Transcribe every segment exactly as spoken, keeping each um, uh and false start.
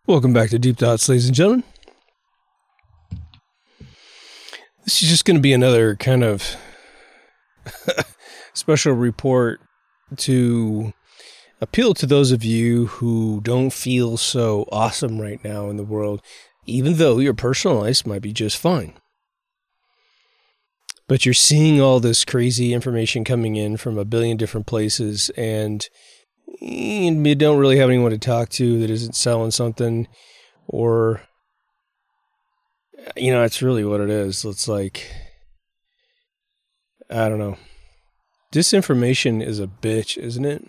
Welcome back to Deep Thoughts, ladies and gentlemen. This is just going to be another kind of special report to appeal to those of you who don't feel so awesome right now in the world, even though your personal life might be just fine. But you're seeing all this crazy information coming in from a billion different places, and you don't really have anyone to talk to that isn't selling something, or, you know, it's really what it is. It's like, I don't know. Disinformation is a bitch, isn't it?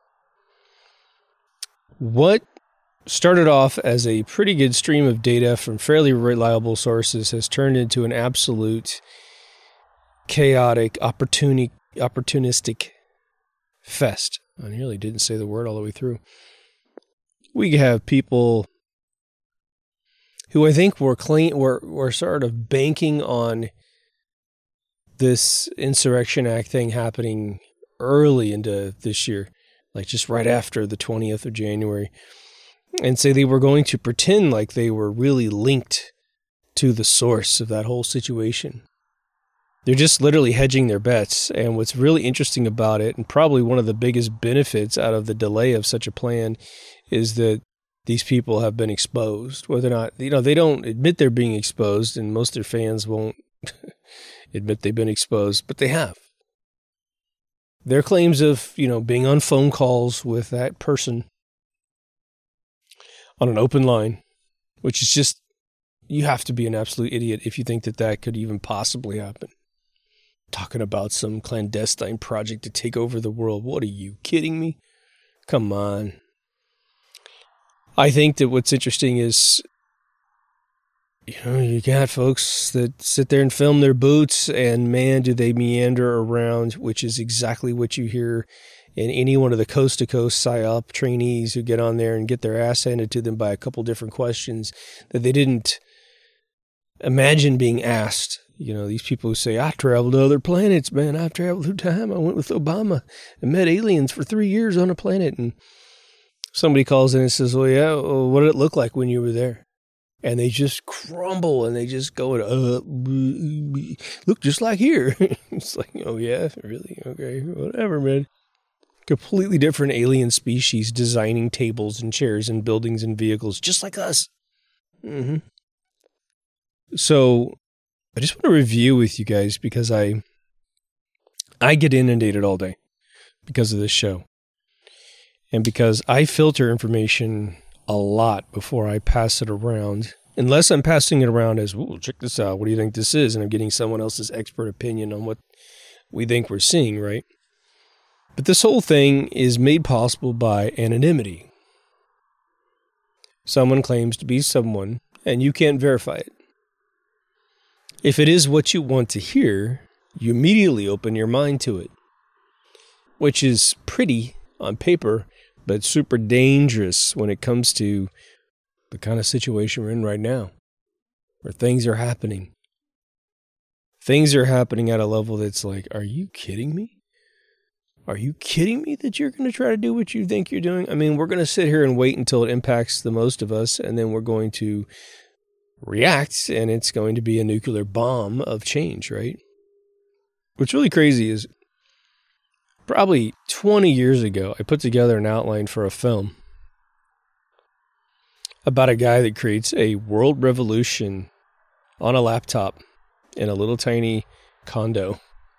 What started off as a pretty good stream of data from fairly reliable sources has turned into an absolute chaotic, opportuni- opportunistic fest. I nearly didn't say the word all the way through. We have people who I think were clean, were, were sort of banking on this Insurrection Act thing happening early into this year, like just right after the twentieth of January, and say they were going to pretend like they were really linked to the source of that whole situation. They're just literally hedging their bets. And what's really interesting about it, and probably one of the biggest benefits out of the delay of such a plan, is that these people have been exposed. Whether or not, you know, they don't admit they're being exposed, and most of their fans won't admit they've been exposed, but they have. Their claims of, you know, being on phone calls with that person on an open line, which is just, you have to be an absolute idiot if you think that that could even possibly happen. Talking about some clandestine project to take over the world. What, are you kidding me? Come on. I think that what's interesting is, you know, you got folks that sit there and film their boots, and man, do they meander around, which is exactly what you hear in any one of the coast-to-coast PsyOp trainees who get on there and get their ass handed to them by a couple different questions that they didn't imagine being asked. You know, these people who say, I traveled to other planets, man. I've traveled through time. I went with Obama and met aliens for three years on a planet. And somebody calls in and says, well, yeah, well, what did it look like when you were there? And they just crumble and they just go, uh, look just like here. It's like, oh, yeah, really? Okay, whatever, man. Completely different alien species designing tables and chairs and buildings and vehicles just like us. Mm-hmm. So I just want to review with you guys because I I get inundated all day because of this show. And because I filter information a lot before I pass it around. Unless I'm passing it around as, ooh, check this out. What do you think this is? And I'm getting someone else's expert opinion on what we think we're seeing, right? But this whole thing is made possible by anonymity. Someone claims to be someone, and you can't verify it. If it is what you want to hear, you immediately open your mind to it, which is pretty on paper, but super dangerous when it comes to the kind of situation we're in right now, where things are happening. Things are happening at a level that's like, are you kidding me? Are you kidding me that you're going to try to do what you think you're doing? I mean, we're going to sit here and wait until it impacts the most of us, and then we're going to react, and it's going to be a nuclear bomb of change, right? What's really crazy is probably twenty years ago, I put together an outline for a film about a guy that creates a world revolution on a laptop in a little tiny condo.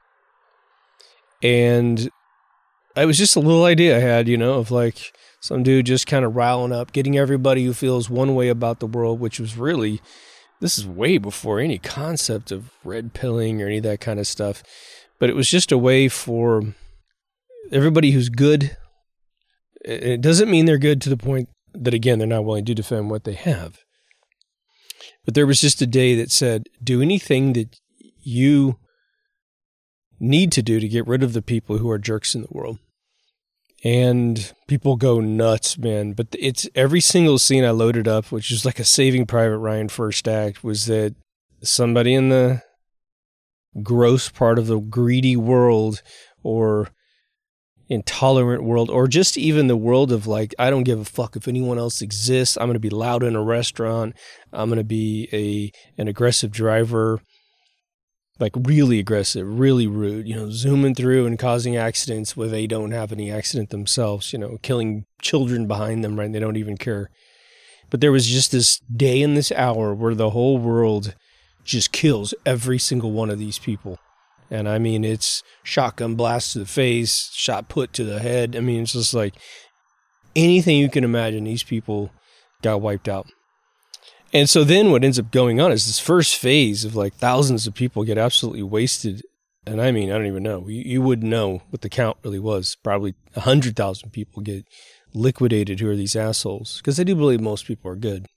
And it was just a little idea I had, you know, of like some dude just kind of riling up, getting everybody who feels one way about the world, which was really, this is way before any concept of red pilling or any of that kind of stuff. But it was just a way for everybody who's good. It doesn't mean they're good to the point that, again, they're not willing to defend what they have. But there was just a day that said, do anything that you need to do to get rid of the people who are jerks in the world. And people go nuts, man. But it's every single scene I loaded up, which is like a Saving Private Ryan first act, was that somebody in the gross part of the greedy world, or, intolerant world, or just even the world of like, I don't give a fuck if anyone else exists. I'm going to be loud in a restaurant. I'm going to be a an aggressive driver, like really aggressive, really rude, you know, zooming through and causing accidents where they don't have any accident themselves, you know, killing children behind them, right? They don't even care. But there was just this day and this hour where the whole world just kills every single one of these people. And I mean, it's shotgun blast to the face, shot put to the head. I mean, it's just like anything you can imagine, these people got wiped out. And so then what ends up going on is this first phase of like thousands of people get absolutely wasted. And I mean, I don't even know. You, you wouldn't know what the count really was. Probably one hundred thousand people get liquidated who are these assholes. Because I do believe most people are good.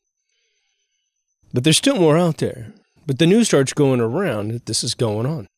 But there's still more out there. But the news starts going around that this is going on.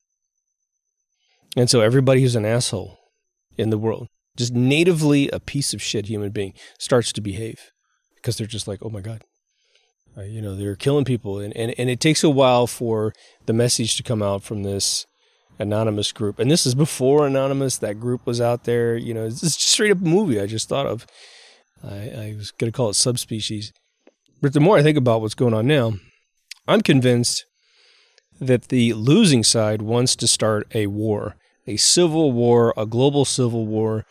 And so everybody who's an asshole in the world, just natively a piece of shit human being, starts to behave because they're just like, oh my God, uh, you know, they're killing people. And, and, and it takes a while for the message to come out from this anonymous group. And this is before Anonymous, that group was out there. You know, it's just straight up a movie I just thought of. I, I was going to call it Subspecies. But the more I think about what's going on now, I'm convinced that the losing side wants to start a war, a civil war, a global civil war,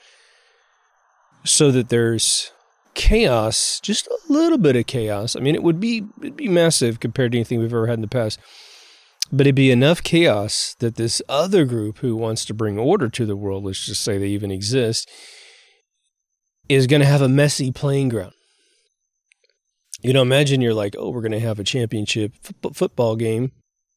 so that there's chaos, just a little bit of chaos. I mean, it would be it'd be massive compared to anything we've ever had in the past, but it'd be enough chaos that this other group who wants to bring order to the world, let's just say they even exist, is going to have a messy playing ground. You know, imagine you're like, oh, we're going to have a championship f- football game,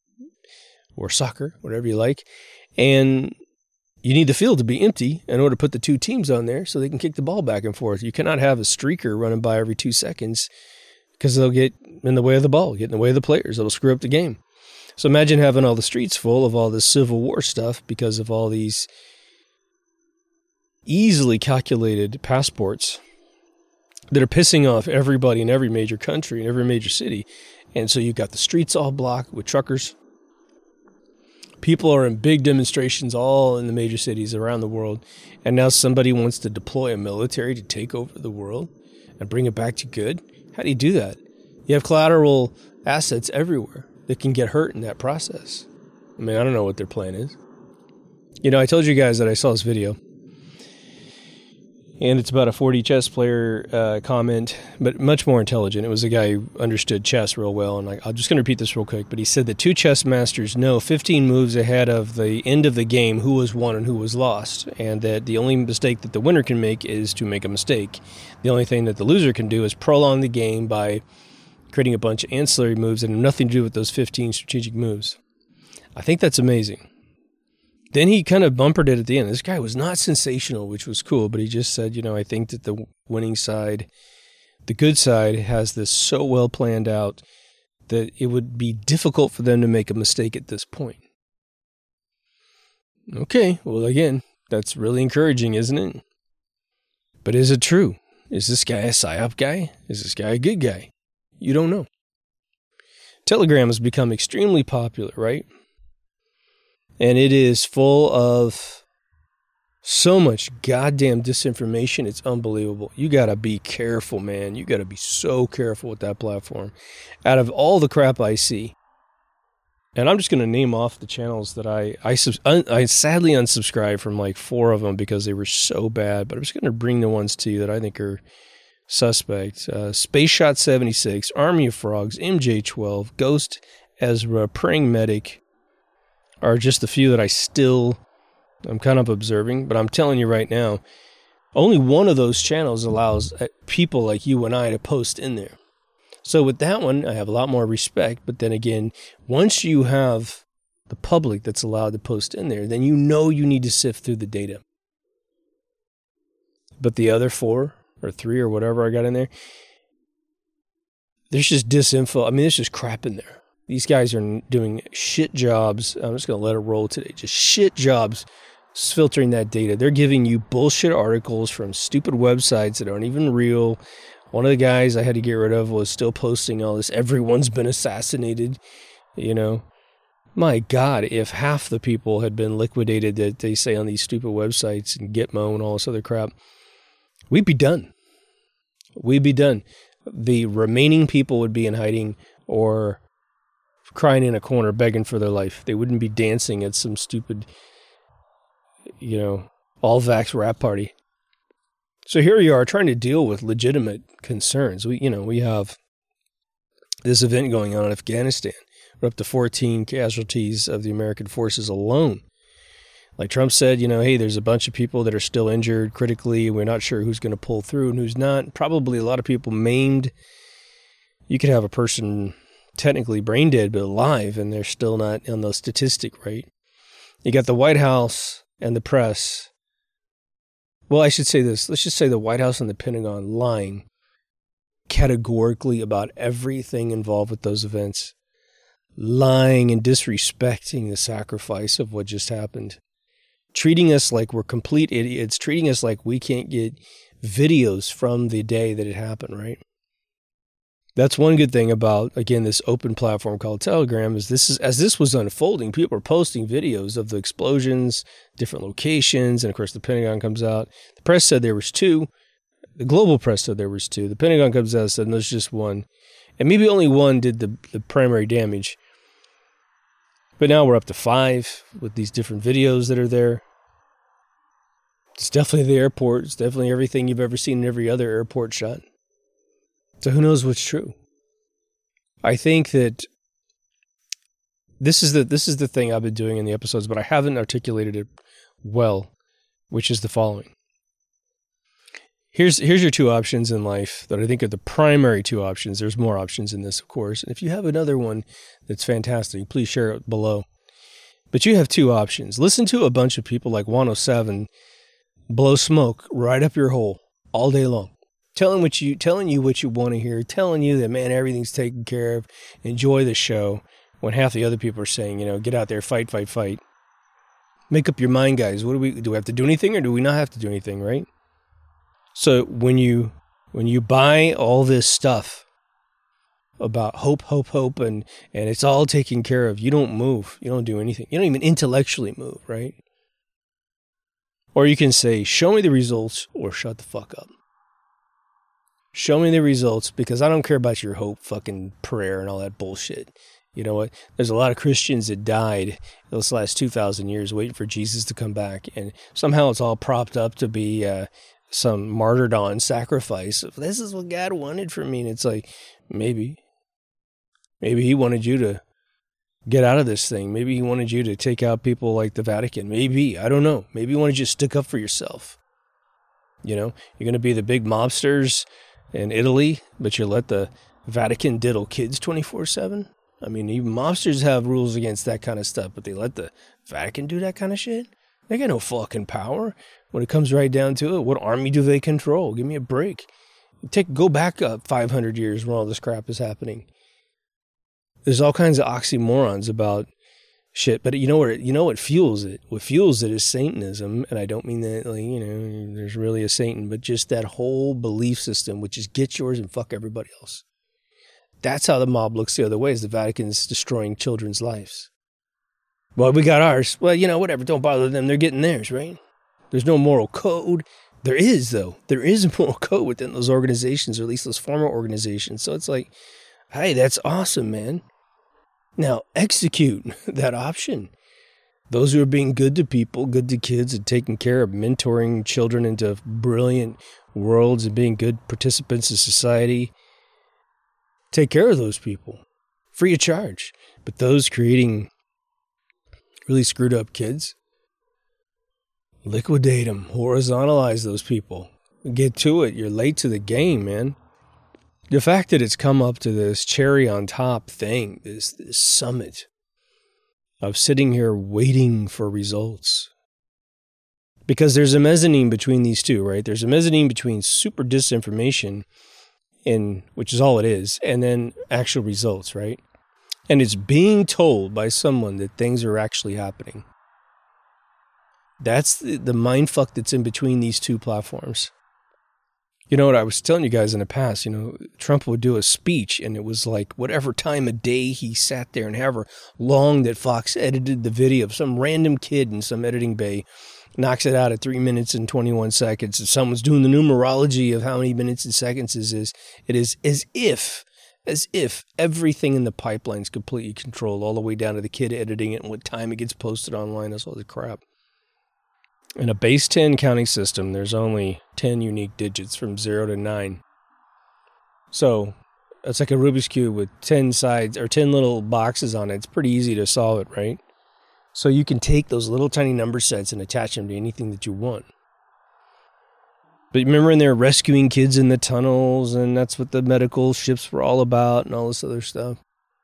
or soccer, whatever you like, and you need the field to be empty in order to put the two teams on there so they can kick the ball back and forth. You cannot have a streaker running by every two seconds because they'll get in the way of the ball, get in the way of the players. It'll screw up the game. So imagine having all the streets full of all this Civil War stuff because of all these easily calculated passports that are pissing off everybody in every major country, in every major city. And so you've got the streets all blocked with truckers. People are in big demonstrations all in the major cities around the world. And now somebody wants to deploy a military to take over the world and bring it back to good. How do you do that? You have collateral assets everywhere that can get hurt in that process. I mean, I don't know what their plan is. You know, I told you guys that I saw this video. And it's about a four D chess player uh, comment, but much more intelligent. It was a guy who understood chess real well. And like, I'm just going to repeat this real quick. But he said that two chess masters know fifteen moves ahead of the end of the game who was won and who was lost. And that the only mistake that the winner can make is to make a mistake. The only thing that the loser can do is prolong the game by creating a bunch of ancillary moves that have nothing to do with those fifteen strategic moves. I think that's amazing. Then he kind of bumpered it at the end. This guy was not sensational, which was cool, but he just said, you know, I think that the winning side, the good side, has this so well planned out that it would be difficult for them to make a mistake at this point. Okay, well, again, that's really encouraging, isn't it? But is it true? Is this guy a psyop guy? Is this guy a good guy? You don't know. Telegram has become extremely popular, right? And it is full of so much goddamn disinformation. It's unbelievable. You got to be careful, man. You got to be so careful with that platform. Out of all the crap I see, and I'm just going to name off the channels that I I, sub, un, I sadly unsubscribed from like four of them because they were so bad. But I'm just going to bring the ones to you that I think are suspect. Uh, Space Shot seventy-six, Army of Frogs, M J twelve, Ghost Ezra, Praying Medic, are just a few that I still, I'm kind of observing, but I'm telling you right now, only one of those channels allows people like you and I to post in there. So with that one, I have a lot more respect, but then again, once you have the public that's allowed to post in there, then you know you need to sift through the data. But the other four, or three, or whatever I got in there, there's just disinfo. I mean, there's just crap in there. These guys are doing shit jobs. I'm just going to let it roll today. Just shit jobs filtering that data. They're giving you bullshit articles from stupid websites that aren't even real. One of the guys I had to get rid of was still posting all this. Everyone's been assassinated, you know. My God, if half the people had been liquidated that they say on these stupid websites and Gitmo and all this other crap, we'd be done. We'd be done. The remaining people would be in hiding or crying in a corner begging for their life. They wouldn't be dancing at some stupid, you know, all-vax rap party. So here we are trying to deal with legitimate concerns. We, you know, we have this event going on in Afghanistan. We're up to fourteen casualties of the American forces alone. Like Trump said, you know, hey, there's a bunch of people that are still injured critically. We're not sure who's going to pull through and who's not. Probably a lot of people maimed. You could have a person technically brain dead but alive, and they're still not on the statistic, right? You got the White House and the press. Well, I should say this. Let's just say the White House and the Pentagon lying categorically about everything involved with those events. Lying and disrespecting the sacrifice of what just happened. Treating us like we're complete idiots. Treating us like we can't get videos from the day that it happened, right? That's one good thing about, again, this open platform called Telegram is this is as this was unfolding, people were posting videos of the explosions, different locations, and of course the Pentagon comes out. The press said there was two. The global press said there was two. The Pentagon comes out and said there's just one. And maybe only one did the, the primary damage. But now we're up to five with these different videos that are there. It's definitely the airport. It's definitely everything you've ever seen in every other airport shot. So who knows what's true? I think that this is the this is the thing I've been doing in the episodes, but I haven't articulated it well, which is the following. Here's here's your two options in life that I think are the primary two options. There's more options in this, of course. And if you have another one that's fantastic, please share it below. But you have two options. Listen to a bunch of people like one oh seven blow smoke right up your hole all day long. Telling what you telling you what you want to hear, telling you that, man, everything's taken care of, enjoy the show, when half the other people are saying, you know, get out there, fight, fight, fight. Make up your mind, guys. What do we do? We have to do anything or do we not have to do anything, right? So when you when you buy all this stuff about hope, hope, hope, and, and it's all taken care of, you don't move. You don't do anything. You don't even intellectually move, right? Or you can say, show me the results or shut the fuck up. Show me the results because I don't care about your hope, fucking prayer and all that bullshit. You know what? There's a lot of Christians that died those last two thousand years waiting for Jesus to come back. And somehow it's all propped up to be uh, some martyrdom sacrifice. This is what God wanted for me. And it's like, maybe. Maybe he wanted you to get out of this thing. Maybe he wanted you to take out people like the Vatican. Maybe. I don't know. Maybe he wanted you to stick up for yourself. You know? You're going to be the big mobsters in Italy, but you let the Vatican diddle kids twenty-four seven? I mean, even mobsters have rules against that kind of stuff, but they let the Vatican do that kind of shit? They got no fucking power. When it comes right down to it, what army do they control? Give me a break. Take Go back up five hundred years when all this crap is happening. There's all kinds of oxymorons about shit, but you know what? You know what fuels it? What fuels it is Satanism, and I don't mean that, like, you know, there's really a Satan, but just that whole belief system, which is get yours and fuck everybody else. That's how the mob looks the other way, is the Vatican's destroying children's lives. Well, we got ours. Well, you know, whatever. Don't bother them. They're getting theirs, right? There's no moral code. There is, though. There is a moral code within those organizations, or at least those former organizations. So it's like, hey, that's awesome, man. Now, execute that option. Those who are being good to people, good to kids, and taking care of mentoring children into brilliant worlds and being good participants in society, take care of those people. Free of charge. But those creating really screwed up kids, liquidate them. Horizontalize those people. Get to it. You're late to the game, man. The fact that it's come up to this cherry on top thing, this, this summit of sitting here waiting for results. Because there's a mezzanine between these two, right? There's a mezzanine between super disinformation, and which is all it is, and then actual results, right? And it's being told by someone that things are actually happening. That's the, the mindfuck that's in between these two platforms. You know what I was telling you guys in the past, you know, Trump would do a speech and it was like whatever time of day he sat there and however long that Fox edited the video of some random kid in some editing bay knocks it out at three minutes and twenty-one seconds. If someone's doing the numerology of how many minutes and seconds it is, it is as if, as if everything in the pipeline is completely controlled all the way down to the kid editing it and what time it gets posted online. That's all the crap. In a base ten counting system, there's only ten unique digits from zero to nine. So it's like a Rubik's Cube with ten sides or ten little boxes on it. It's pretty easy to solve it, right? So you can take those little tiny number sets and attach them to anything that you want. But remember when they're rescuing kids in the tunnels and that's what the medical ships were all about and all this other stuff?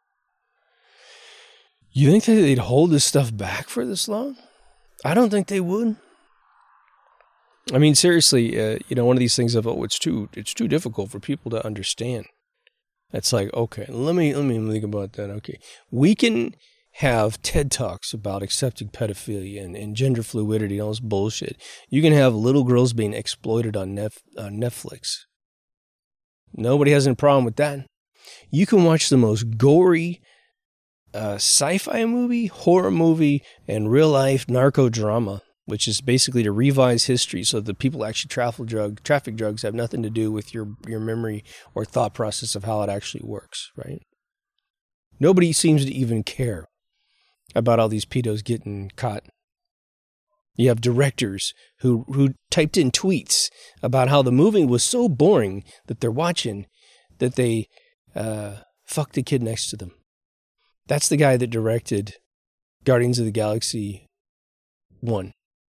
You think that they'd hold this stuff back for this long? I don't think they would. I mean, seriously, uh, you know, one of these things of, oh, it's too, it's too difficult for people to understand. It's like, okay, let me, let me think about that. Okay. We can have TED Talks about accepting pedophilia and, and gender fluidity and all this bullshit. You can have little girls being exploited on Nef- uh, Netflix. Nobody has any problem with that. You can watch the most gory uh, sci-fi movie, horror movie, and real-life narco drama, which is basically to revise history so that people actually traffic drug traffic drugs have nothing to do with your, your memory or thought process of how it actually works, right? Nobody seems to even care about all these pedos getting caught. You have directors who, who typed in tweets about how the movie was so boring that they're watching that they uh, fucked the kid next to them. That's the guy that directed Guardians of the Galaxy one.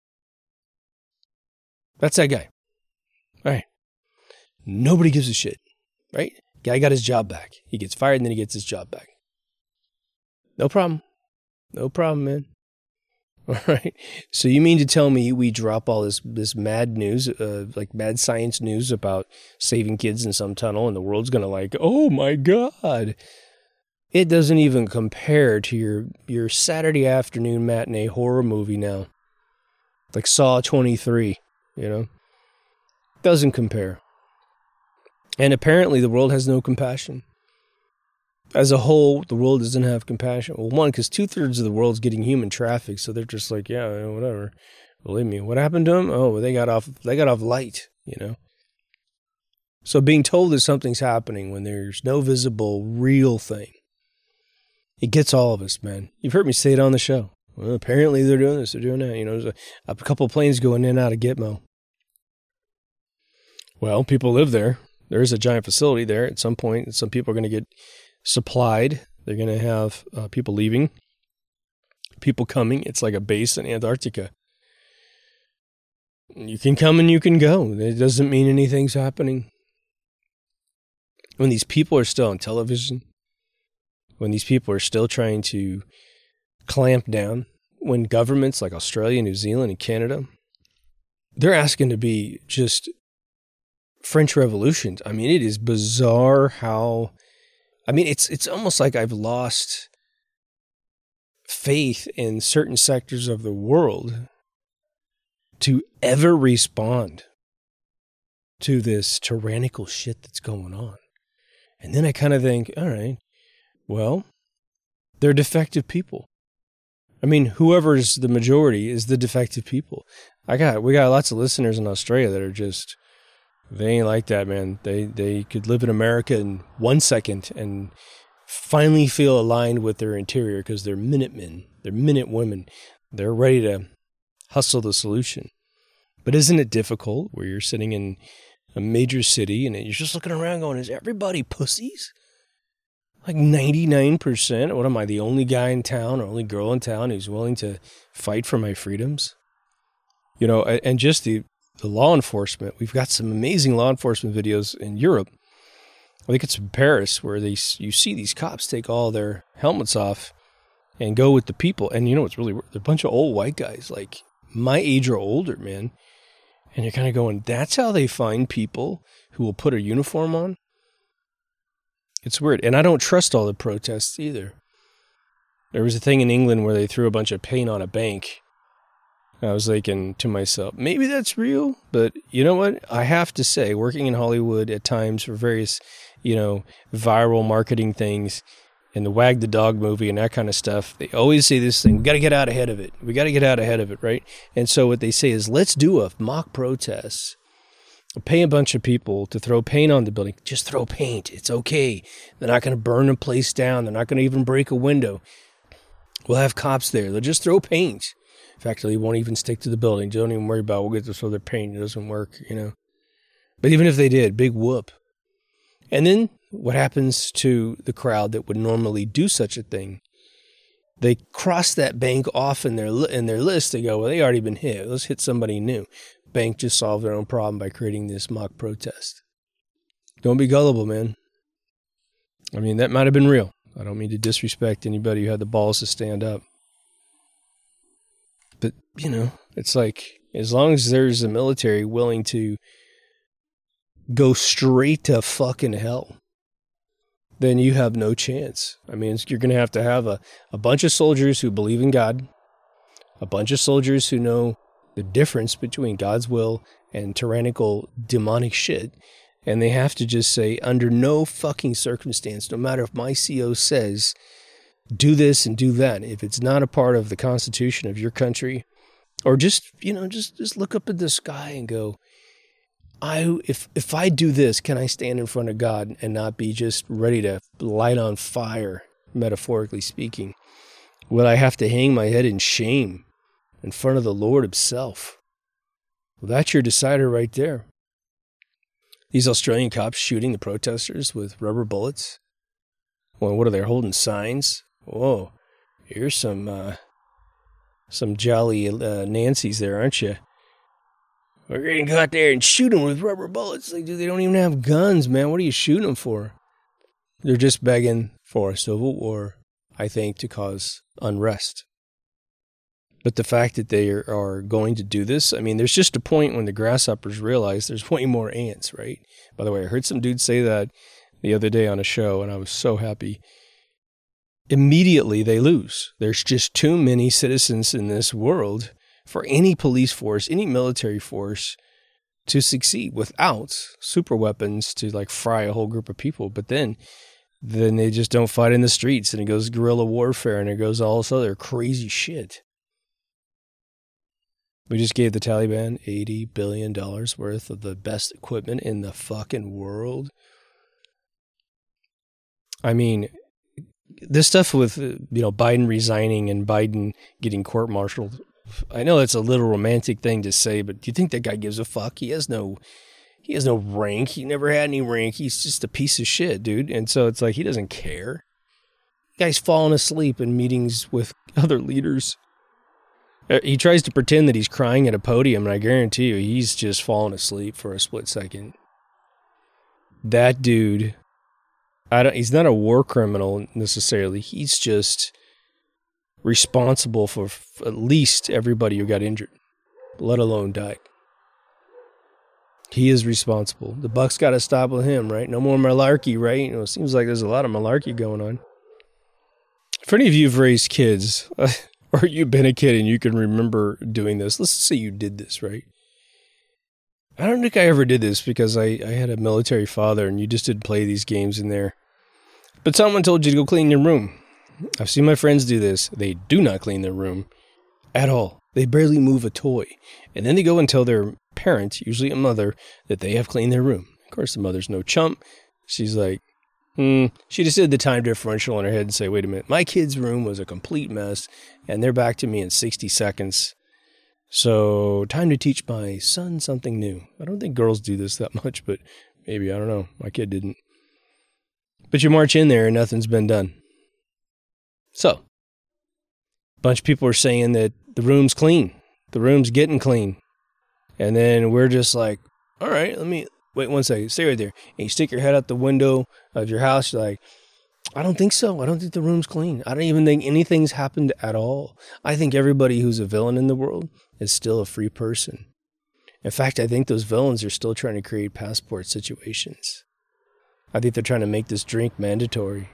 That's that guy. All right. Nobody gives a shit, right? Guy got his job back. He gets fired and then he gets his job back. No problem. No problem, man. All right. So you mean to tell me we drop all this this mad news, uh, like mad science news about saving kids in some tunnel and the world's going to like, oh my God. It doesn't even compare to your, your Saturday afternoon matinee horror movie now. Like Saw twenty-three. You know, doesn't compare. And apparently the world has no compassion. As a whole, the world doesn't have compassion. Well, one, because two-thirds of the world's getting human trafficked, so they're just like, yeah, whatever. Believe me, what happened to them? Oh, well, they got off, they got off light, you know. So being told that something's happening when there's no visible, real thing, it gets all of us, man. You've heard me say it on the show. Well, apparently they're doing this, they're doing that. You know, there's a, a couple of planes going in and out of Gitmo. Well, people live there. There is a giant facility there. At some point, some people are going to get supplied. They're going to have uh, people leaving, people coming. It's like a base in Antarctica. You can come and you can go. It doesn't mean anything's happening. When these people are still on television, when these people are still trying to clamp down, when governments like Australia, New Zealand, and Canada, they're asking to be just French revolutions. I mean, it is bizarre how, I mean, it's it's almost like I've lost faith in certain sectors of the world to ever respond to this tyrannical shit that's going on. And then I kind of think, all right, well, they're defective people. I mean, whoever's the majority is the defective people. I got, we got lots of listeners in Australia that are just, they ain't like that, man. They they could live in America in one second and finally feel aligned with their interior because they're Minutemen, they're Minute women. They're ready to hustle the solution. But isn't it difficult where you're sitting in a major city and you're just looking around going, is everybody pussies? Like ninety-nine percent? What am I, the only guy in town or only girl in town who's willing to fight for my freedoms? You know, and just the, the law enforcement. We've got some amazing law enforcement videos in Europe. I think it's in Paris where they you see these cops take all their helmets off and go with the people. And you know what's really, they're a bunch of old white guys, like my age or older, man. And you're kind of going, that's how they find people who will put a uniform on? It's weird. And I don't trust all the protests either. There was a thing in England where they threw a bunch of paint on a bank. I was thinking to myself, maybe that's real, but you know what? I have to say, working in Hollywood at times for various, you know, viral marketing things and the Wag the Dog movie and that kind of stuff, they always say this thing, we got to get out ahead of it. We got to get out ahead of it, right? And so what they say is, let's do a mock protest. Pay a bunch of people to throw paint on the building. Just throw paint. It's okay. They're not going to burn the place down. They're not going to even break a window. We'll have cops there. They'll just throw paint. In fact, they won't even stick to the building. Don't even worry about it. We'll get to throw their paint. It doesn't work, you know. But even if they did, big whoop. And then what happens to the crowd that would normally do such a thing? They cross that bank off in their in their list. They go, well, they already been hit. Let's hit somebody new. Bank just solved their own problem by creating this mock protest. Don't be gullible, man. I mean, that might have been real. I don't mean to disrespect anybody who had the balls to stand up. But, you know, it's like, as long as there's a military willing to go straight to fucking hell, then you have no chance. I mean, you're going to have to have a, a bunch of soldiers who believe in God, a bunch of soldiers who know the difference between God's will and tyrannical demonic shit. And they have to just say, under no fucking circumstance, no matter if my C O says, do this and do that, if it's not a part of the Constitution of your country, or just, you know, just, just look up at the sky and go, I, if, if I do this, can I stand in front of God and not be just ready to light on fire, metaphorically speaking? Will I have to hang my head in shame in front of the Lord himself? Well, that's your decider right there. These Australian cops shooting the protesters with rubber bullets. Well, what are they holding signs? Whoa, here's some uh, some jolly uh, Nancy's there, aren't you? We're going to go out there and shoot them with rubber bullets. Like, dude, they don't even have guns, man. What are you shooting them for? They're just begging for a civil war, I think, to cause unrest. But the fact that they are, are going to do this, I mean, there's just a point when the grasshoppers realize there's way more ants, right? By the way, I heard some dude say that the other day on a show, and I was so happy. Immediately, they lose. There's just too many citizens in this world for any police force, any military force to succeed without super weapons to like fry a whole group of people. But then, then they just don't fight in the streets, and it goes guerrilla warfare, and it goes all this other crazy shit. We just gave the Taliban eighty billion dollars worth of the best equipment in the fucking world. I mean, this stuff with, you know, Biden resigning and Biden getting court-martialed, I know it's a little romantic thing to say, but do you think that guy gives a fuck? He has no, he has no rank. He never had any rank. He's just a piece of shit, dude. And so it's like, he doesn't care. The guy's falling asleep in meetings with other leaders. He tries to pretend that he's crying at a podium, and I guarantee you, he's just falling asleep for a split second. That dude, I don't, he's not a war criminal necessarily. He's just responsible for at least everybody who got injured, let alone died. He is responsible. The buck's got to stop with him, right? No more malarkey, right? You know, it seems like there's a lot of malarkey going on. For any of you who've raised kids, or you've been a kid and you can remember doing this, let's say you did this, right? I don't think I ever did this because I, I had a military father and you just didn't play these games in there. But someone told you to go clean your room. I've seen my friends do this. They do not clean their room at all. They barely move a toy. And then they go and tell their parent, usually a mother, that they have cleaned their room. Of course, the mother's no chump. She's like, hmm. She just did the time differential in her head and say, wait a minute, my kid's room was a complete mess, and they're back to me in sixty seconds. So, time to teach my son something new. I don't think girls do this that much, but maybe, I don't know. My kid didn't. But you march in there and nothing's been done. So, a bunch of people are saying that the room's clean. The room's getting clean. And then we're just like, all right, let me, wait one second, stay right there. And you stick your head out the window of your house, you're like, I don't think so. I don't think the room's clean. I don't even think anything's happened at all. I think everybody who's a villain in the world is still a free person. In fact, I think those villains are still trying to create passport situations. I think they're trying to make this drink mandatory.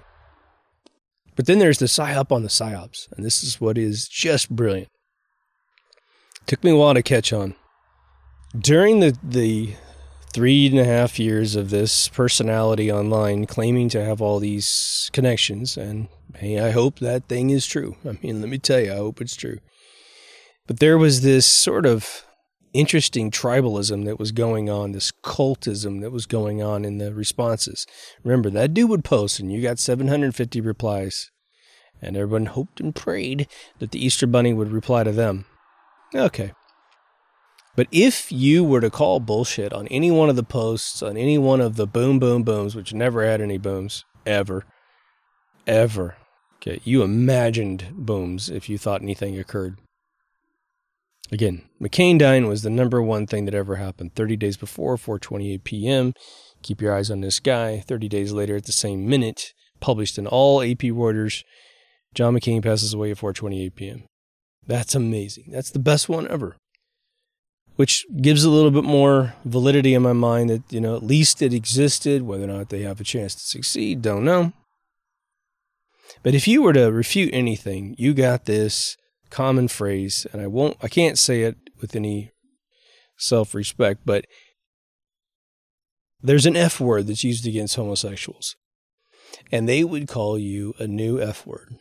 But then there's the psyop on the psyops, and this is what is just brilliant. Took me a while to catch on. During the, the three and a half years of this personality online claiming to have all these connections, and hey, I hope that thing is true. I mean, let me tell you, I hope it's true. But there was this sort of interesting tribalism that was going on, this cultism that was going on in the responses. Remember, that dude would post and you got seven hundred fifty replies, and everyone hoped and prayed that the Easter Bunny would reply to them. Okay. But if you were to call bullshit on any one of the posts, on any one of the boom, boom, booms, which never had any booms, ever, ever, okay, you imagined booms if you thought anything occurred. Again, McCain dying was the number one thing that ever happened. thirty days before, four twenty-eight p.m., keep your eyes on this guy. thirty days later, at the same minute, published in all A P Reuters, John McCain passes away at four twenty-eight p.m. That's amazing. That's the best one ever. Which gives a little bit more validity in my mind that, you know, at least it existed. Whether or not they have a chance to succeed, don't know. But if you were to refute anything, you got this common phrase, and I won't, I can't say it with any self-respect, but there's an F word that's used against homosexuals, and they would call you a new F word,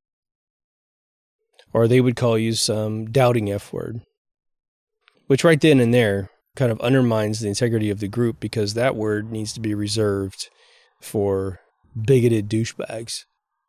or they would call you some doubting F word, which right then and there kind of undermines the integrity of the group, because that word needs to be reserved for bigoted douchebags,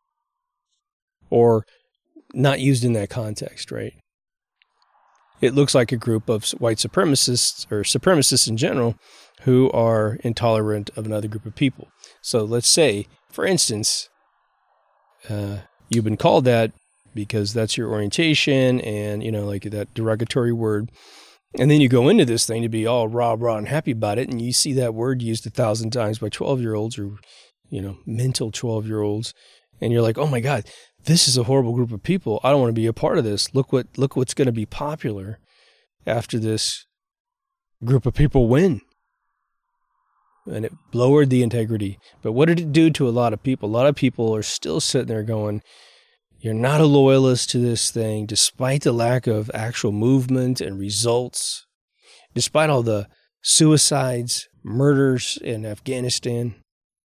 or not used in that context, right? It looks like a group of white supremacists, or supremacists in general, who are intolerant of another group of people. So let's say, for instance, uh, you've been called that because that's your orientation and, you know, like that derogatory word. And then you go into this thing to be all rah, rah, and happy about it, and you see that word used a thousand times by twelve-year-olds or, you know, mental twelve-year-olds, and you're like, oh my God, this is a horrible group of people. I don't want to be a part of this. Look what look what's going to be popular after this group of people win. And it lowered the integrity. But what did it do to a lot of people? A lot of people are still sitting there going, you're not a loyalist to this thing, despite the lack of actual movement and results, despite all the suicides, murders in Afghanistan,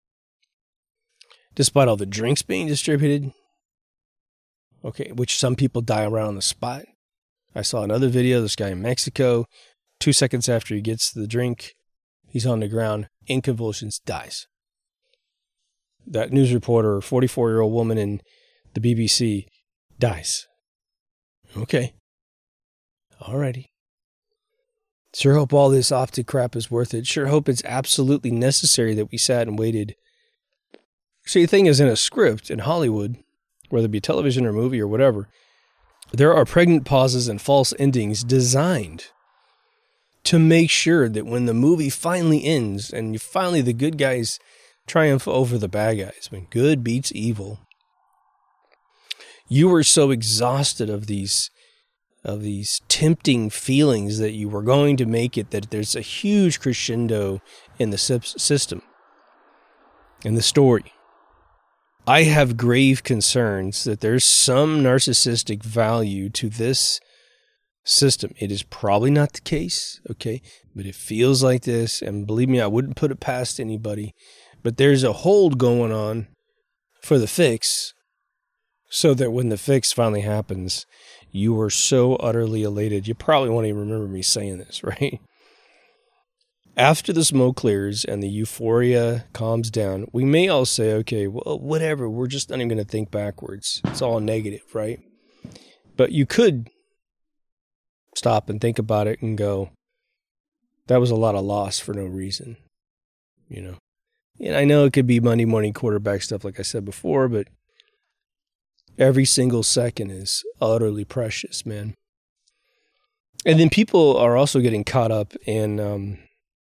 despite all the drinks being distributed. Okay, which some people die around on the spot. I saw another video, this guy in Mexico, two seconds after he gets the drink, he's on the ground, in convulsions, dies. That news reporter, forty-four-year-old woman in the B B C, dies. Okay. Alrighty. Sure hope all this optic crap is worth it. Sure hope it's absolutely necessary that we sat and waited. See, the thing is, in a script in Hollywood, whether it be television or movie or whatever, there are pregnant pauses and false endings designed to make sure that when the movie finally ends and you finally the good guys triumph over the bad guys, when good beats evil, you were so exhausted of these of these tempting feelings that you were going to make it that there's a huge crescendo in the system, in the story. I have grave concerns that there's some narcissistic value to this system. It is probably not the case, okay? But it feels like this, and believe me, I wouldn't put it past anybody. But there's a hold going on for the fix, so that when the fix finally happens, you are so utterly elated. You probably won't even remember me saying this, right? After the smoke clears and the euphoria calms down, we may all say, okay, well, whatever, we're just not even going to think backwards. It's all negative, right? But you could stop and think about it and go, that was a lot of loss for no reason, you know? And I know it could be Monday morning quarterback stuff, like I said before, but every single second is utterly precious, man. And then people are also getting caught up in... Um,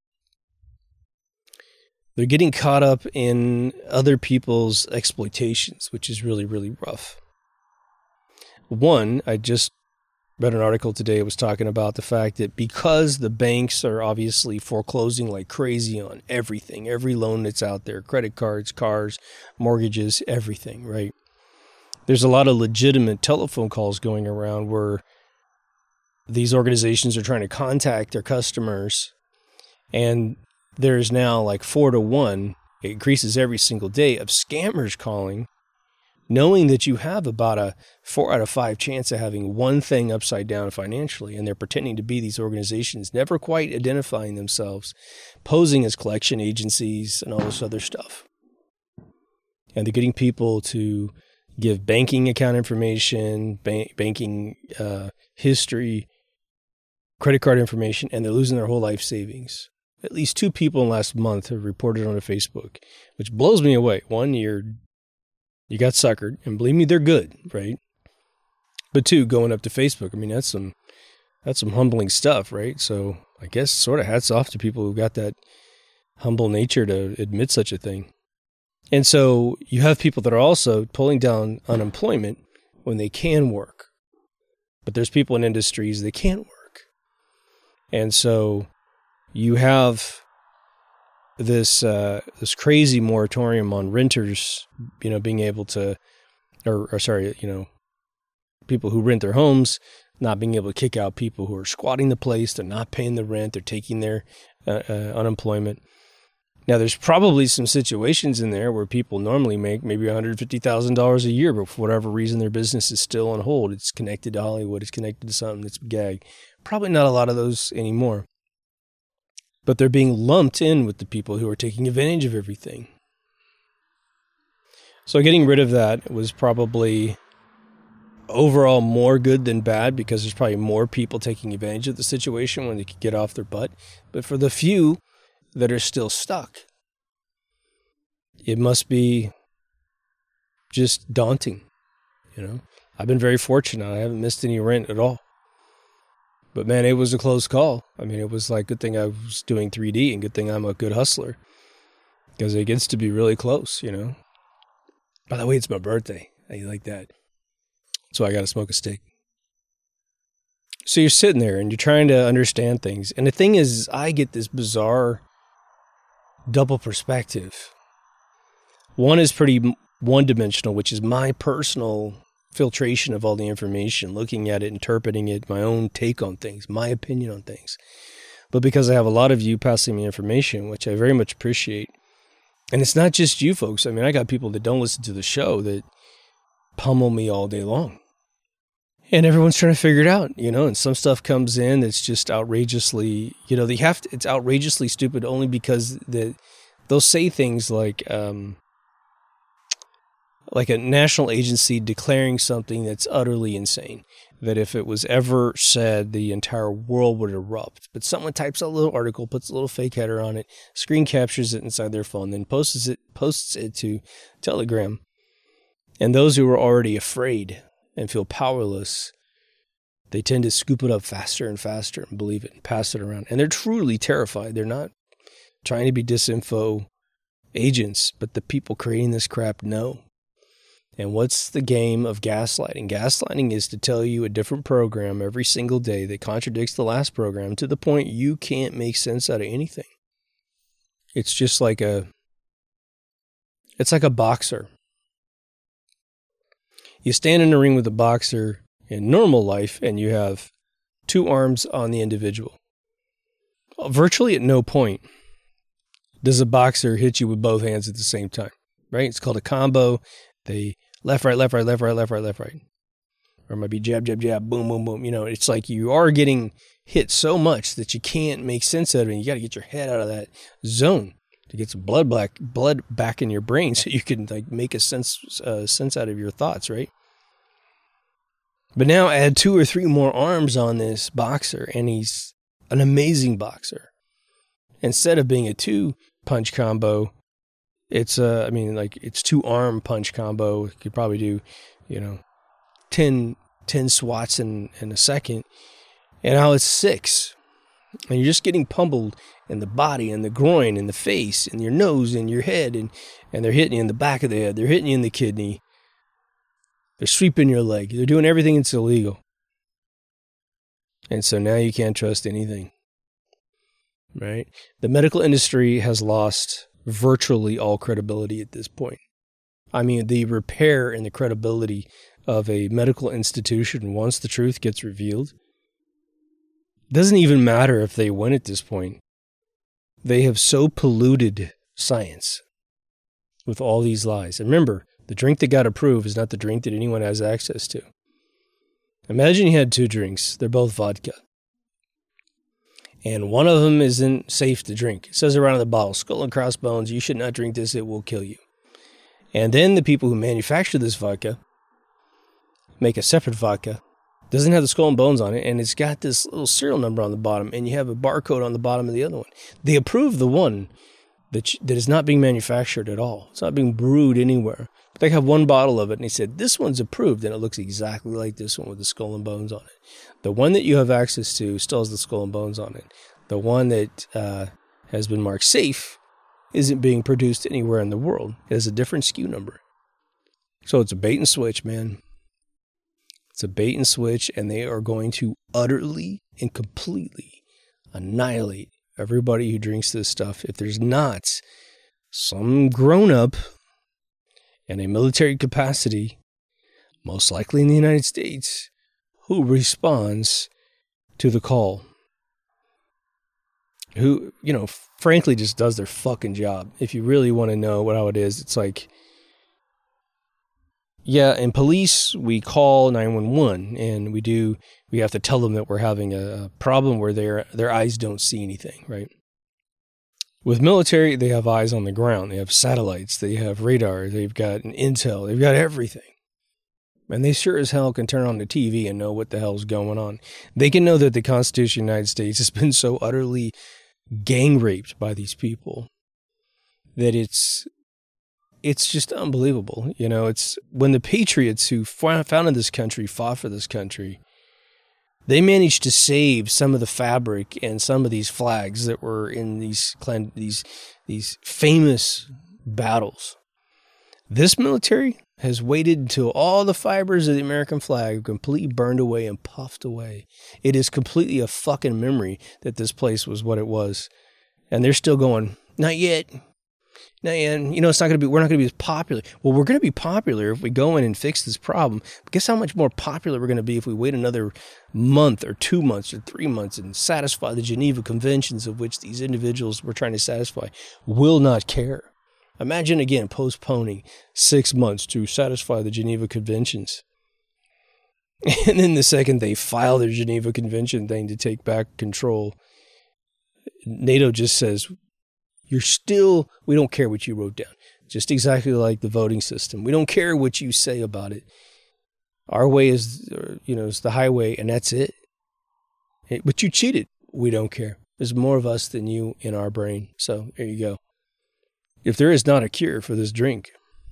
They're getting caught up in other people's exploitations, which is really, really rough. One, I just read an article today. It was talking about the fact that because the banks are obviously foreclosing like crazy on everything, every loan that's out there, credit cards, cars, mortgages, everything, right? There's a lot of legitimate telephone calls going around where these organizations are trying to contact their customers, and there's now like four to one, it increases every single day, of scammers calling, knowing that you have about a four out of five chance of having one thing upside down financially, and they're pretending to be these organizations, never quite identifying themselves, posing as collection agencies and all this other stuff. And they're getting people to give banking account information, ba- banking uh, history, credit card information, and they're losing their whole life savings. At least two people in the last month have reported on Facebook, which blows me away. One, you're You got suckered, and believe me, they're good, right? But two, going up to Facebook, I mean, that's some that's some humbling stuff, right? So I guess sort of hats off to people who got that humble nature to admit such a thing. And so you have people that are also pulling down unemployment when they can work. But there's people in industries that can't work. And so you have this uh, this crazy moratorium on renters, you know, being able to, or, or sorry, you know, people who rent their homes, not being able to kick out people who are squatting the place. They're not paying the rent. They're taking their uh, uh, unemployment. Now, there's probably some situations in there where people normally make maybe one hundred fifty thousand dollars a year, but for whatever reason, their business is still on hold. It's connected to Hollywood. It's connected to something that's gag. Probably not a lot of those anymore. But they're being lumped in with the people who are taking advantage of everything. So getting rid of that was probably overall more good than bad, because there's probably more people taking advantage of the situation when they could get off their butt. But for the few that are still stuck, it must be just daunting. You know, I've been very fortunate. I haven't missed any rent at all. But man, it was a close call. I mean, it was like, good thing I was doing three D, and good thing I'm a good hustler, because it gets to be really close, you know. By the way, it's my birthday. How you like that? So I got to smoke a stick. So you're sitting there and you're trying to understand things. And the thing is, I get this bizarre double perspective. One is pretty one-dimensional, which is my personal filtration of all the information, looking at it, interpreting it, my own take on things, my opinion on things. But because I have a lot of you passing me information, which I very much appreciate, and it's not just you folks. I mean, I got people that don't listen to the show that pummel me all day long. And everyone's trying to figure it out, you know, and some stuff comes in that's just outrageously, you know, they have to, it's outrageously stupid only because the, they'll say things like, um, like a national agency declaring something that's utterly insane, that if it was ever said, the entire world would erupt. But someone types out a little article, puts a little fake header on it, screen captures it inside their phone, then posts it, posts it to Telegram. And those who are already afraid and feel powerless, they tend to scoop it up faster and faster and believe it and pass it around. And they're truly terrified. They're not trying to be disinfo agents, but the people creating this crap know. And what's the game of gaslighting? Gaslighting is to tell you a different program every single day that contradicts the last program to the point you can't make sense out of anything. It's just like a, it's like a boxer. You stand in a ring with a boxer in normal life and you have two arms on the individual. Virtually at no point does a boxer hit you with both hands at the same time, right? It's called a combo. They left, right, left, right, left, right, left, right, left, right. Or it might be jab, jab, jab, boom, boom, boom. You know, it's like you are getting hit so much that you can't make sense of it. And you got to get your head out of that zone to get some blood black, blood back in your brain so you can like make a sense, uh, sense out of your thoughts, right? But now add two or three more arms on this boxer, and he's an amazing boxer. Instead of being a two-punch combo, it's uh, I mean, like it's two arm punch combo. You could probably do, you know, ten, ten swats in, in a second. And now it's six. And you're just getting pummeled in the body and the groin and the face and your nose and your head. And, and they're hitting you in the back of the head. They're hitting you in the kidney. They're sweeping your leg. They're doing everything that's illegal. And so now you can't trust anything. Right? The medical industry has lost virtually all credibility at this point. I mean, the repair and the credibility of a medical institution once the truth gets revealed Doesn't even matter if they win at this point. They have so polluted science with all these lies. And remember, the drink that got approved is not the drink that anyone has access to. Imagine you had two drinks. They're both vodka. And one of them isn't safe to drink. It says around the bottle, skull and crossbones, you should not drink this, it will kill you. And then the people who manufacture this vodka make a separate vodka. Doesn't have the skull and bones on it, and it's got this little serial number on the bottom, and you have a barcode on the bottom of the other one. They approve the one that that is not being manufactured at all. It's not being brewed anywhere. But they have one bottle of it, and they said, this one's approved, and it looks exactly like this one with the skull and bones on it. The one that you have access to still has the skull and bones on it. The one that uh, has been marked safe isn't being produced anywhere in the world. It has a different S K U number. So it's a bait and switch, man. It's a bait and switch, and they are going to utterly and completely annihilate everybody who drinks this stuff if there's not some grown-up in a military capacity, most likely in the United States, who responds to the call. Who, you know, frankly just does their fucking job. If you really want to know what how it is, it's like, yeah, in police, we call nine one one, and we do, we have to tell them that we're having a problem where their their eyes don't see anything, right? With military, they have eyes on the ground. They have satellites. They have radar. They've got an intel. They've got everything. And they sure as hell can turn on the T V and know what the hell's going on. They can know that the Constitution of the United States has been so utterly gang raped by these people that it's it's just unbelievable. You know, it's when the patriots who founded this country fought for this country, they managed to save some of the fabric and some of these flags that were in these these these famous battles. This military has waited until all the fibers of the American flag are completely burned away and puffed away. It is completely a fucking memory that this place was what it was. And they're still going, not yet. Not yet. You know, it's not going to be, we're not going to be as popular. Well, we're going to be popular if we go in and fix this problem. But guess how much more popular we're going to be if we wait another month or two months or three months and satisfy the Geneva Conventions of which these individuals were trying to satisfy will not care. Imagine, again, postponing six months to satisfy the Geneva Conventions. And then the second they file their Geneva Convention thing to take back control, NATO just says, you're still, we don't care what you wrote down. Just exactly like the voting system. We don't care what you say about it. Our way is, you know, is the highway, and that's it. But you cheated. We don't care. There's more of us than you in our brain. So there you go. If there is not a cure for this drink,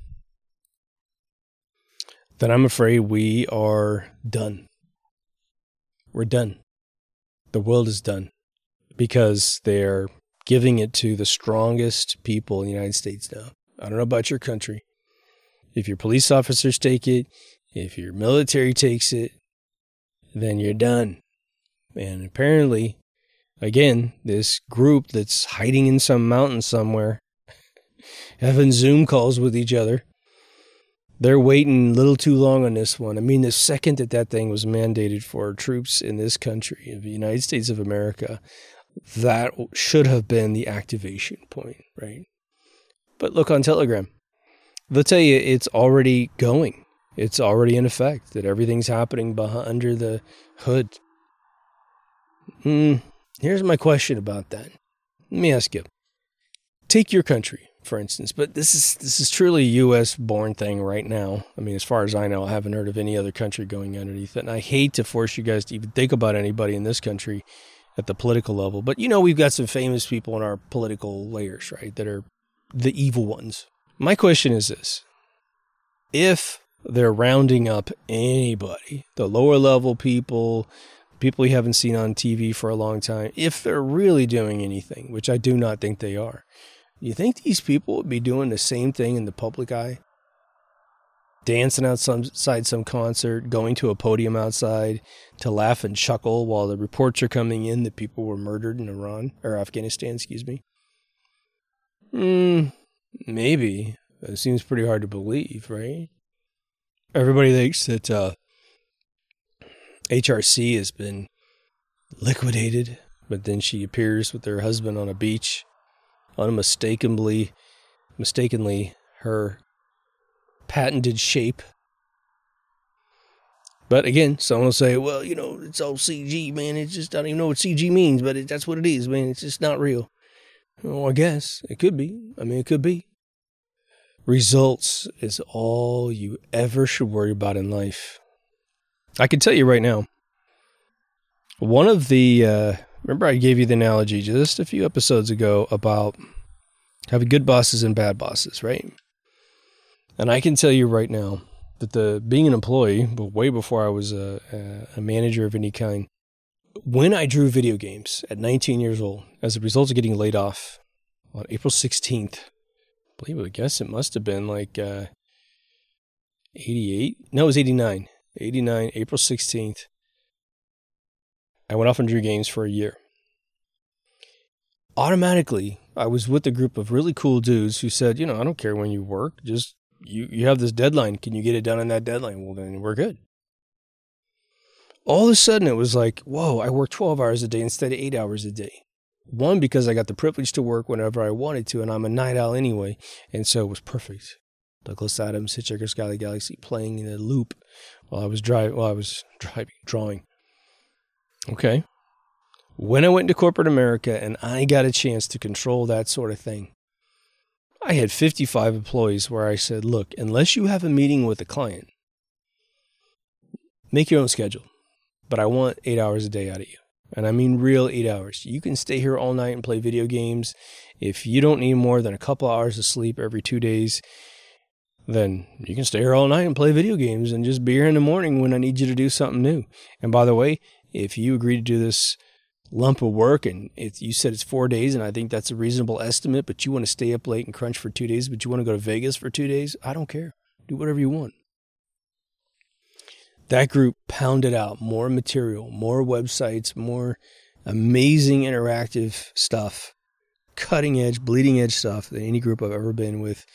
then I'm afraid we are done. We're done. The world is done because they're giving it to the strongest people in the United States now. I don't know about your country. If your police officers take it, if your military takes it, then you're done. And apparently, again, this group that's hiding in some mountain somewhere, having Zoom calls with each other, they're waiting a little too long on this one. I mean, the second that that thing was mandated for troops in this country, in the United States of America, that should have been the activation point, right? But look on Telegram. They'll tell you it's already going. It's already in effect, that everything's happening behind, under the hood. Mm, here's my question about that. Let me ask you. Take your country, for instance, but this is this is truly a U S-born thing right now. I mean, as far as I know, I haven't heard of any other country going underneath it. And I hate to force you guys to even think about anybody in this country at the political level. But, you know, we've got some famous people in our political layers, right, that are the evil ones. My question is this. If they're rounding up anybody, the lower level people, people you haven't seen on T V for a long time, if they're really doing anything, which I do not think they are, you think these people would be doing the same thing in the public eye? Dancing outside some concert, going to a podium outside to laugh and chuckle while the reports are coming in that people were murdered in Iran, or Afghanistan, excuse me? Hmm, maybe. It seems pretty hard to believe, right? Everybody thinks that uh, H R C has been liquidated, but then she appears with her husband on a beach, unmistakably, mistakenly her patented shape. But again, someone will say, well, you know, it's all C G, man. It's just, I don't even know what C G means, but it, that's what it is, man. It's just not real. Well, I guess it could be. I mean, it could be. Results is all you ever should worry about in life. I can tell you right now, one of the, uh, remember I gave you the analogy just a few episodes ago about having good bosses and bad bosses, right? And I can tell you right now that the being an employee, but way before I was a, a manager of any kind, when I drew video games at nineteen years old, as a result of getting laid off on April sixteenth, I believe, I guess it must have been like uh, eighty-eight. No, it was eighty-nine. eighty-nine, April sixteenth. I went off and drew games for a year. Automatically, I was with a group of really cool dudes who said, you know, I don't care when you work, just You you have this deadline. Can you get it done on that deadline? Well, then we're good. All of a sudden, it was like, whoa, I work twelve hours a day instead of eight hours a day. One, because I got the privilege to work whenever I wanted to, and I'm a night owl anyway, and so it was perfect. Douglas Adams, Hitchhiker's Sky Galaxy, playing in a loop while I was driving. While I was driving, drawing. Okay. When I went into corporate America and I got a chance to control that sort of thing, I had fifty-five employees where I said, look, unless you have a meeting with a client, make your own schedule. But I want eight hours a day out of you. And I mean real eight hours. You can stay here all night and play video games. If you don't need more than a couple hours of sleep every two days, then you can stay here all night and play video games and just be here in the morning when I need you to do something new. And by the way, if you agree to do this lump of work and if you said it's four days and I think that's a reasonable estimate, but you want to stay up late and crunch for two days, but you want to go to Vegas for two days, I don't care. Do whatever you want. That group pounded out more material, more websites, more amazing interactive stuff, cutting edge, bleeding edge stuff than any group I've ever been with.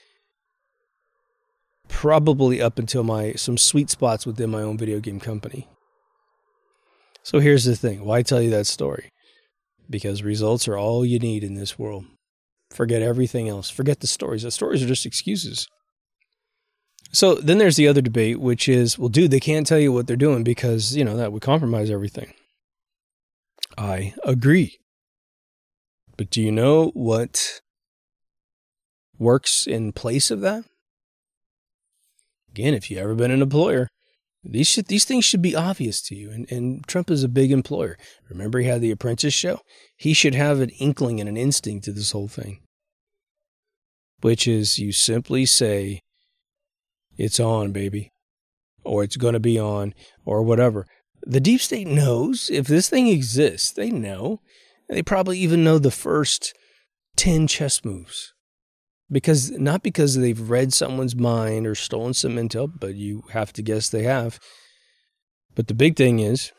Probably up until my some sweet spots within my own video game company. So here's the thing. Why tell you that story? Because results are all you need in this world. Forget everything else. Forget the stories. The stories are just excuses. So then there's the other debate, which is, well, dude, they can't tell you what they're doing because, you know, that would compromise everything. I agree. But do you know what works in place of that? Again, if you've ever been an employer, these should, these things should be obvious to you. And, and Trump is a big employer. Remember he had the Apprentice show? He should have an inkling and an instinct to this whole thing. Which is you simply say, it's on, baby. Or it's going to be on, or whatever. The deep state knows if this thing exists. They know. They probably even know the first ten chess moves. Because not because they've read someone's mind or stolen some intel, but you have to guess they have. But the big thing is,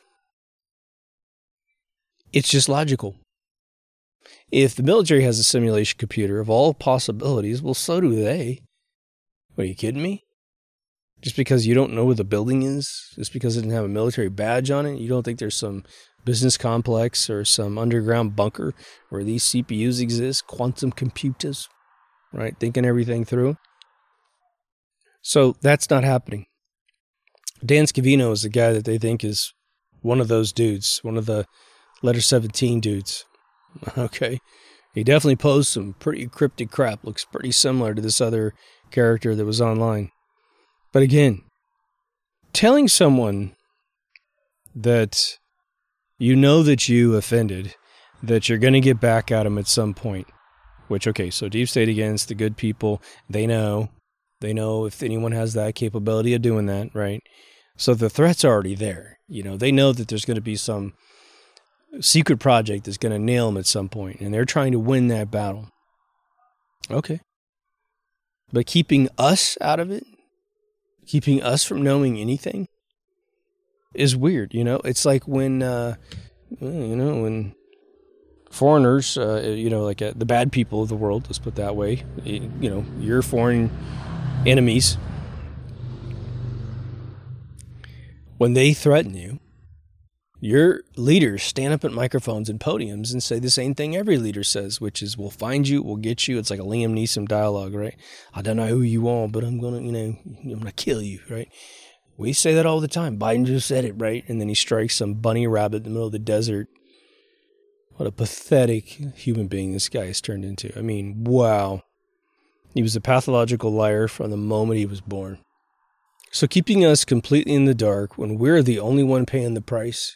it's just logical. If the military has a simulation computer of all possibilities, well, so do they. What, are you kidding me? Just because you don't know where the building is, just because it doesn't have a military badge on it, you don't think there's some business complex or some underground bunker where these C P Us exist, quantum computers, right? Thinking everything through. So that's not happening. Dan Scavino is the guy that they think is one of those dudes, one of the letter seventeen dudes. Okay. He definitely posed some pretty cryptic crap. Looks pretty similar to this other character that was online. But again, telling someone that you know that you offended, that you're going to get back at them at some point, which, okay, so deep state against the good people, they know. They know if anyone has that capability of doing that, right? So the threat's already there. You know, they know that there's going to be some secret project that's going to nail them at some point, and they're trying to win that battle. Okay. But keeping us out of it, keeping us from knowing anything is weird, you know? It's like when, uh, you know, when foreigners, uh, you know, like uh, the bad people of the world, let's put it that way, you know, your foreign enemies, when they threaten you, Your leaders stand up at microphones and podiums and say the same thing every leader says, which is, we'll find you, we'll get you. It's like a Liam Neeson dialogue, right? I don't know who you are, but I'm going to, you know, I'm going to kill you, right? We say that all the time. Biden just said it, right? And then he strikes some bunny rabbit in the middle of the desert. What a pathetic human being this guy has turned into. I mean, wow. He was a pathological liar from the moment he was born. So keeping us completely in the dark when we're the only one paying the price.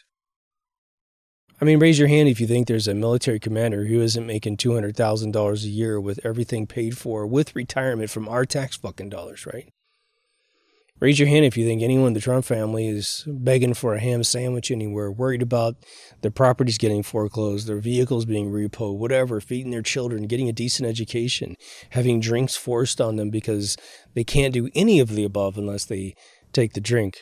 I mean, raise your hand if you think there's a military commander who isn't making two hundred thousand dollars a year with everything paid for with retirement from our tax fucking dollars, right? Raise your hand if you think anyone in the Trump family is begging for a ham sandwich anywhere, worried about their properties getting foreclosed, their vehicles being repoed, whatever, feeding their children, getting a decent education, having drinks forced on them because they can't do any of the above unless they take the drink.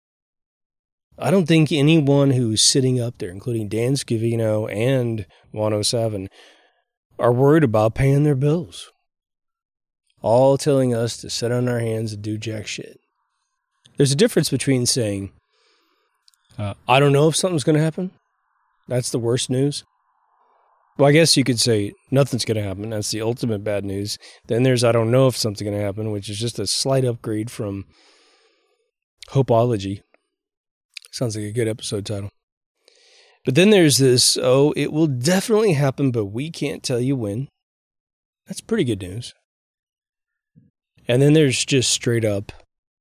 I don't think anyone who's sitting up there, including Dan Scavino and one oh seven, are worried about paying their bills. All telling us to sit on our hands and do jack shit. There's a difference between saying, uh, I don't know if something's going to happen. That's the worst news. Well, I guess you could say nothing's going to happen. That's the ultimate bad news. Then there's I don't know if something's going to happen, which is just a slight upgrade from Hopeology. Sounds like a good episode title. But then there's this, oh, it will definitely happen, but we can't tell you when. That's pretty good news. And then there's just straight up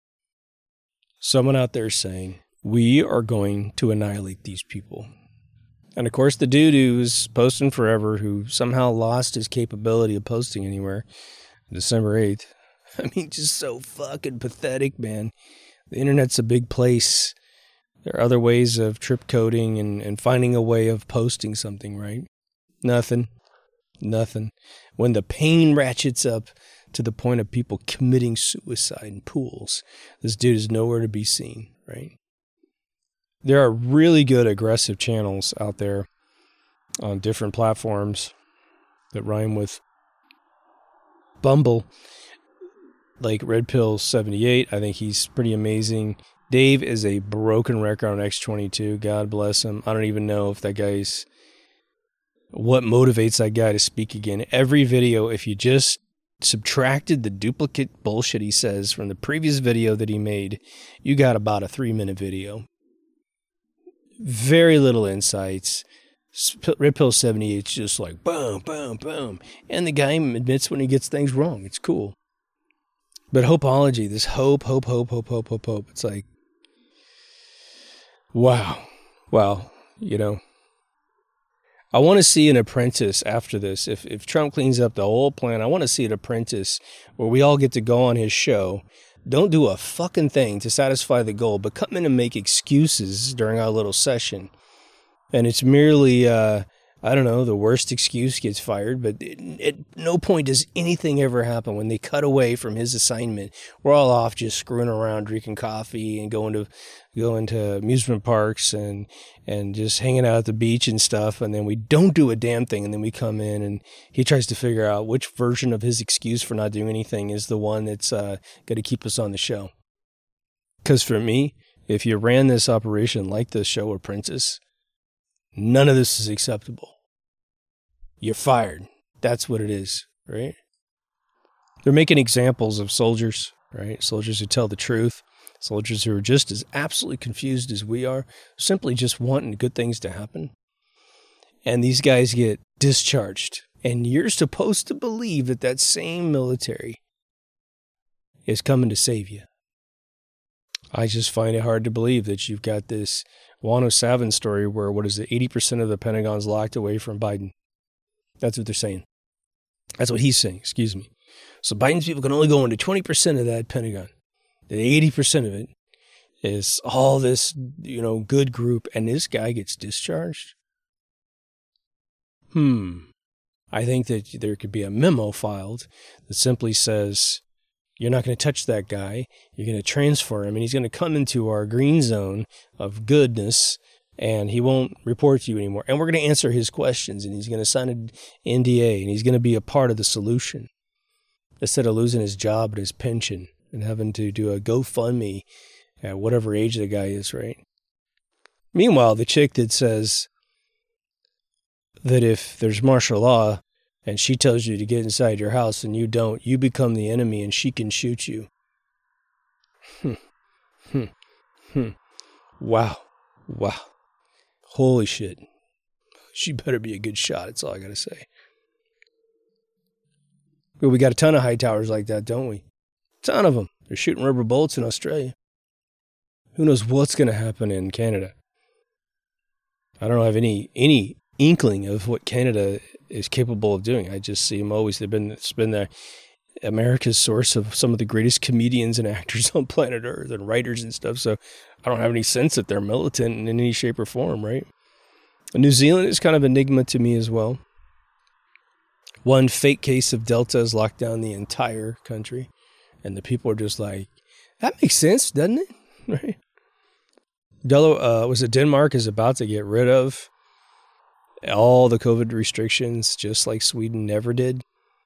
someone out there saying, we are going to annihilate these people. And of course, the dude who's posting forever, who somehow lost his capability of posting anywhere, December eighth. I mean, just so fucking pathetic, man. The internet's a big place. There are other ways of trip coding and, and finding a way of posting something, right? Nothing. Nothing. When the pain ratchets up to the point of people committing suicide in pools, this dude is nowhere to be seen, right? There are really good aggressive channels out there on different platforms that rhyme with Bumble, like Red Pill seventy-eight. I think he's pretty amazing. Dave is a broken record on X twenty-two. God bless him. I don't even know if that guy's... what motivates that guy to speak again. Every video, if you just subtracted the duplicate bullshit he says from the previous video that he made, you got about a three-minute video. Very little insights. Red Pill seventy-eight is just like boom, boom, boom. And the guy admits when he gets things wrong. It's cool. But Hopeology, this hope, hope, hope, hope, hope, hope, hope. It's like, wow. Wow. You know, I want to see an apprentice after this. If if Trump cleans up the whole plan, I want to see an apprentice where we all get to go on his show. Don't do a fucking thing to satisfy the goal, but come in and make excuses during our little session. And it's merely, uh, I don't know, the worst excuse gets fired, but it, at no point does anything ever happen when they cut away from his assignment. We're all off just screwing around, drinking coffee and going to going to amusement parks and and just hanging out at the beach and stuff. And then we don't do a damn thing. And then we come in and he tries to figure out which version of his excuse for not doing anything is the one that's uh, going to keep us on the show. Because for me, if you ran this operation like the show Apprentice, none of this is acceptable. You're fired. That's what it is, right? They're making examples of soldiers, right? Soldiers who tell the truth. Soldiers who are just as absolutely confused as we are, simply just wanting good things to happen. And these guys get discharged. And you're supposed to believe that that same military is coming to save you. I just find it hard to believe that you've got this Juan O'Savin story where, what is it, eighty percent of the Pentagon's locked away from Biden. That's what they're saying. That's what he's saying, excuse me. So Biden's people can only go into twenty percent of that Pentagon. The eighty percent of it is all this, you know, good group, and this guy gets discharged? Hmm. I think that there could be a memo filed that simply says, you're not going to touch that guy. You're going to transfer him, and he's going to come into our green zone of goodness, and he won't report to you anymore. And we're going to answer his questions, and he's going to sign an N D A, and he's going to be a part of the solution instead of losing his job and his pension and having to do a GoFundMe at whatever age the guy is, right? Meanwhile, the chick that says that if there's martial law and she tells you to get inside your house and you don't, you become the enemy and she can shoot you. Hmm. Hmm. Hmm. Wow. Wow. Holy shit. She better be a good shot. That's all I got to say. Well, we got a ton of high towers like that, don't we? Ton of them. They're shooting rubber bullets in Australia. Who knows what's going to happen in Canada? I don't have any any inkling of what Canada is capable of doing. I just see them always. They've been, it's been the, America's source of some of the greatest comedians and actors on planet Earth and writers and stuff. So I don't have any sense that they're militant in any shape or form, right? New Zealand is kind of an enigma to me as well. One fake case of Delta has locked down the entire country. And the people are just like, that makes sense, doesn't it? Right? Delo, uh, was it Denmark is about to get rid of all the COVID restrictions, just like Sweden never did.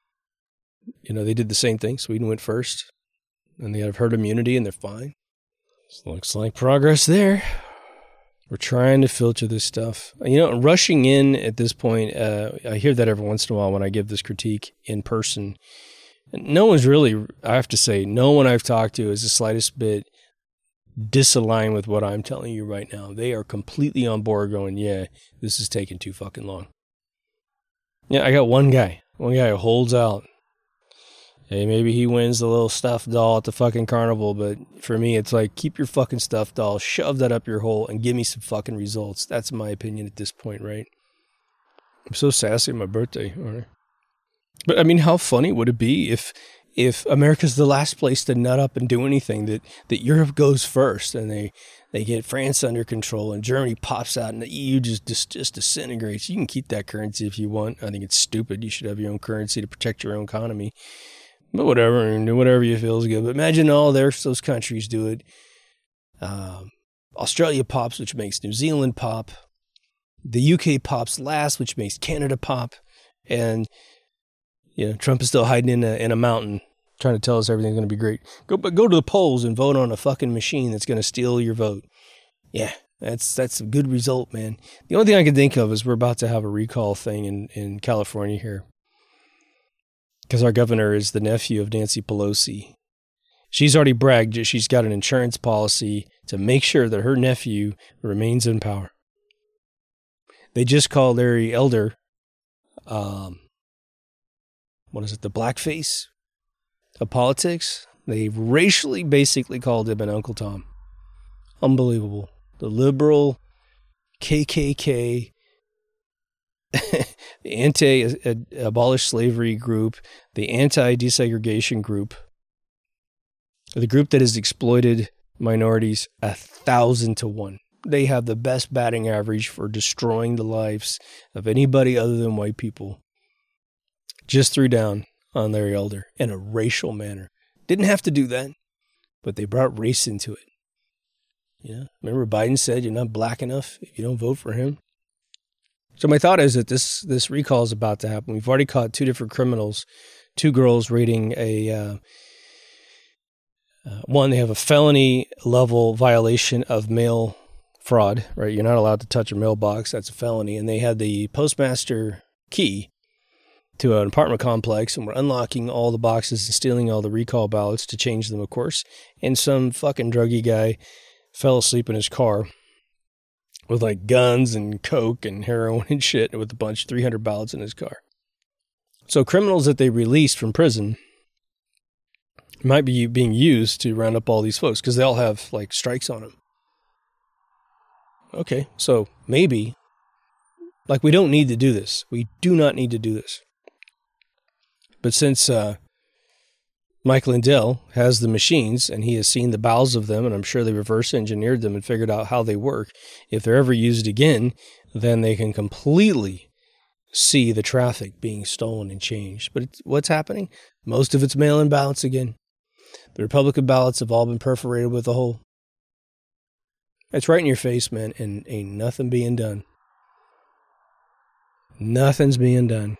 You know, they did the same thing. Sweden went first, and they have herd immunity, and they're fine. So looks like progress there. We're trying to filter this stuff. You know, rushing in at this point, uh, I hear that every once in a while when I give this critique in person. No one's really, I have to say, no one I've talked to is the slightest bit disaligned with what I'm telling you right now. They are completely on board going, yeah, this is taking too fucking long. Yeah, I got one guy. One guy who holds out. Hey, maybe he wins the little stuffed doll at the fucking carnival, but for me, it's like, keep your fucking stuffed doll, shove that up your hole, and give me some fucking results. That's my opinion at this point, right? I'm so sassy on my birthday, aren't I? But, I mean, how funny would it be if if America's the last place to nut up and do anything, that, that Europe goes first, and they, they get France under control, and Germany pops out, and the E U just, just, just disintegrates. You can keep that currency if you want. I think it's stupid. You should have your own currency to protect your own economy. But whatever, and whatever you feel is good. But imagine all their, those countries do it. Um, Australia pops, which makes New Zealand pop. The U K pops last, which makes Canada pop. And, you know, Trump is still hiding in a, in a mountain, trying to tell us everything's going to be great. Go, but go to the polls and vote on a fucking machine that's going to steal your vote. Yeah, that's that's a good result, man. The only thing I can think of is we're about to have a recall thing in, in California here. Because our governor is the nephew of Nancy Pelosi. She's already bragged that she's got an insurance policy to make sure that her nephew remains in power. They just called Larry Elder, um, what is it, the blackface of politics? They racially basically called him an Uncle Tom. Unbelievable. The liberal K K K, the anti-abolish slavery group, the anti-desegregation group, the group that has exploited minorities a thousand to one. They have the best batting average for destroying the lives of anybody other than white people. Just threw down on Larry Elder in a racial manner. Didn't have to do that, but they brought race into it. You know, remember Biden said you're not black enough if you don't vote for him? So my thought is that this this recall is about to happen. We've already caught two different criminals, two girls raiding a, uh, uh, one, they have a felony level violation of mail fraud, right? You're not allowed to touch a mailbox. That's a felony. And they had the postmaster key to an apartment complex and were unlocking all the boxes and stealing all the recall ballots to change them, of course. And some fucking druggy guy fell asleep in his car with like guns and coke and heroin and shit with a bunch, three hundred ballots in his car. So criminals that they released from prison might be being used to round up all these folks because they all have like strikes on them. Okay, so maybe, like we don't need to do this. We do not need to do this. But since uh, Mike Lindell has the machines and he has seen the bowels of them, and I'm sure they reverse engineered them and figured out how they work, if they're ever used again, then they can completely see the traffic being stolen and changed. But it's, what's happening? Most of it's mail-in ballots again. The Republican ballots have all been perforated with a hole. It's right in your face, man, and ain't nothing being done. Nothing's being done.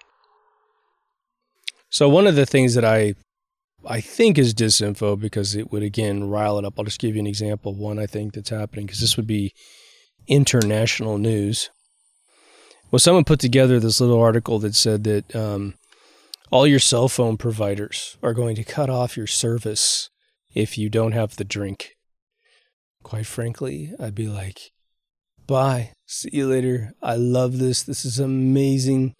So one of the things that I I think is disinfo, because it would, again, rile it up. I'll just give you an example of one I think that's happening, because this would be international news. Well, someone put together this little article that said that um, all your cell phone providers are going to cut off your service if you don't have the drink. Quite frankly, I'd be like, bye. See you later. I love this. This is amazing.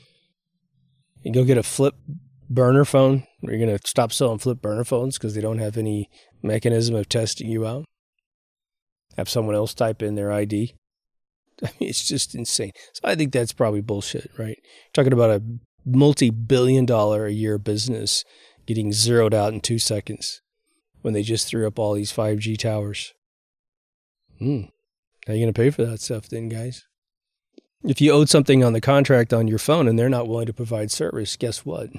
You go get a flip burner phone. You're going to stop selling flip burner phones because they don't have any mechanism of testing you out. Have someone else type in their I D. I mean, it's just insane. So I think that's probably bullshit, right? You're talking about a multi-billion dollar a year business getting zeroed out in two seconds when they just threw up all these five G towers. Hmm. How are you going to pay for that stuff then, guys? If you owed something on the contract on your phone and they're not willing to provide service, guess what?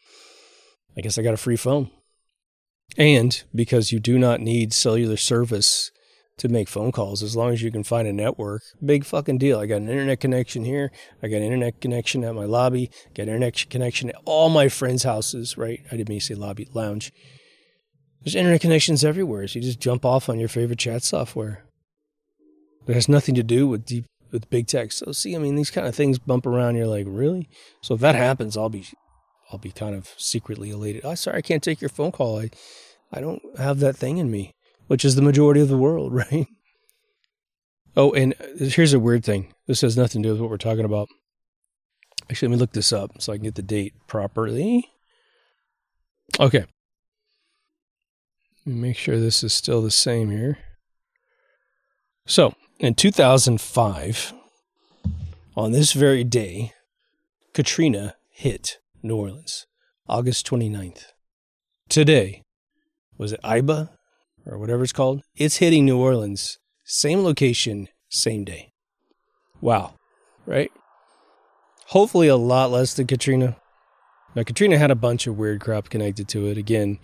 I guess I got a free phone. And because you do not need cellular service to make phone calls, as long as you can find a network, big fucking deal. I got an internet connection here. I got an internet connection at my lobby. Got an internet connection at all my friends' houses, right? I didn't mean to say lobby, lounge. There's internet connections everywhere. So you just jump off on your favorite chat software. It has nothing to do with deep, with big tech. So see, I mean, these kind of things bump around. You're like, really? So if that happens, I'll be, I'll be kind of secretly elated. Oh, sorry, I can't take your phone call. I, I don't have that thing in me, which is the majority of the world, right? Oh, and here's a weird thing. This has nothing to do with what we're talking about. Actually, let me look this up so I can get the date properly. Okay. Let me make sure this is still the same here. So, in two thousand five, on this very day, Katrina hit New Orleans, August twenty-ninth. Today, was it Iba or whatever it's called? It's hitting New Orleans, same location, same day. Wow, right? Hopefully a lot less than Katrina. Now, Katrina had a bunch of weird crap connected to it. Again,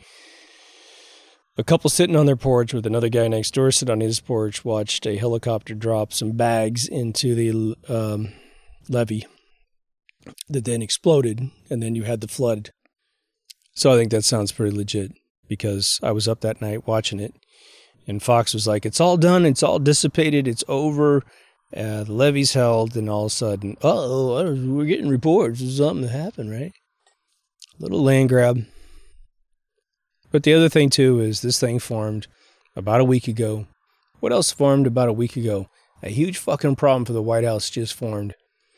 a couple sitting on their porch with another guy next door sitting on his porch watched a helicopter drop some bags into the um, levee that then exploded, and then you had the flood. So I think that sounds pretty legit because I was up that night watching it, and Fox was like, it's all done, it's all dissipated, it's over, uh, the levee's held, and all of a sudden, uh-oh, we're getting reports of something that happened, right? Little land grab. But the other thing, too, is this thing formed about a week ago. What else formed about a week ago? A huge fucking problem for the White House just formed.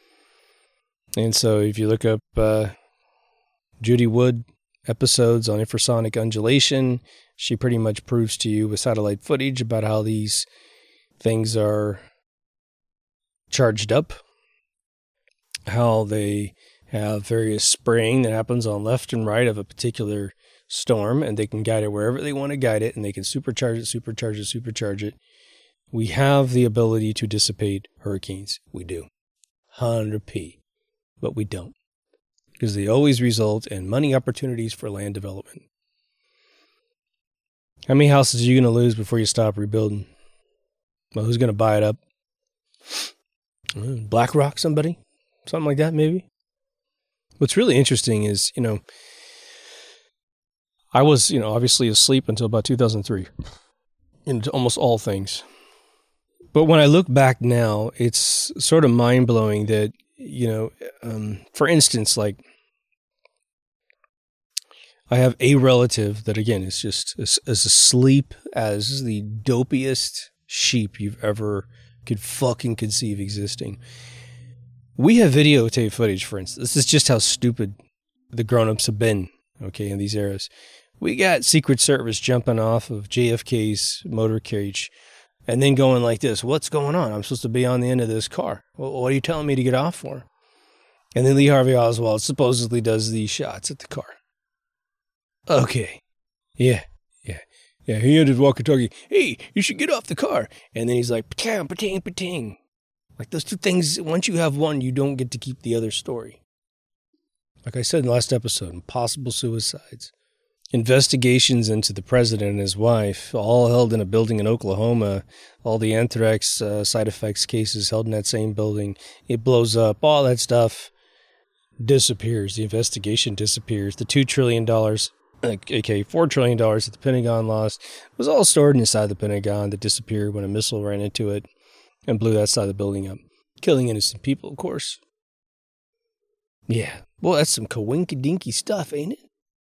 And so if you look up uh, Judy Wood episodes on infrasonic undulation, she pretty much proves to you with satellite footage about how these things are charged up, how they have various spraying that happens on left and right of a particular storm, and they can guide it wherever they want to guide it, and they can supercharge it, supercharge it, supercharge it. We have the ability to dissipate hurricanes. We do. one hundred percent. But we don't. Because they always result in money opportunities for land development. How many houses are you going to lose before you stop rebuilding? Well, who's going to buy it up? BlackRock, somebody? Something like that, maybe? What's really interesting is, you know, I was, you know, obviously asleep until about two thousand three in almost all things. But when I look back now, it's sort of mind-blowing that, you know, um, for instance, like, I have a relative that, again, is just as, as asleep as the dopiest sheep you've ever could fucking conceive existing. We have videotape footage, for instance. This is just how stupid the grown-ups have been, okay, in these eras. We got Secret Service jumping off of J F K's motorcade and then going like this. What's going on? I'm supposed to be on the end of this car. Well, what are you telling me to get off for? And then Lee Harvey Oswald supposedly does these shots at the car. Okay. Yeah. Yeah. Yeah. He ended walkie-talkie. Hey, you should get off the car. And then he's like, patang, patang, patang. Like those two things, once you have one, you don't get to keep the other story. Like I said in the last episode, impossible suicides. Investigations into the president and his wife, all held in a building in Oklahoma. All the anthrax uh, side effects cases held in that same building. It blows up. All that stuff disappears. The investigation disappears. The two trillion dollars, aka four trillion dollars that the Pentagon lost, was all stored inside the Pentagon that disappeared when a missile ran into it. and blew that side of the building up, killing innocent people, of course. Yeah, well, that's some coinky-dinky stuff, ain't it?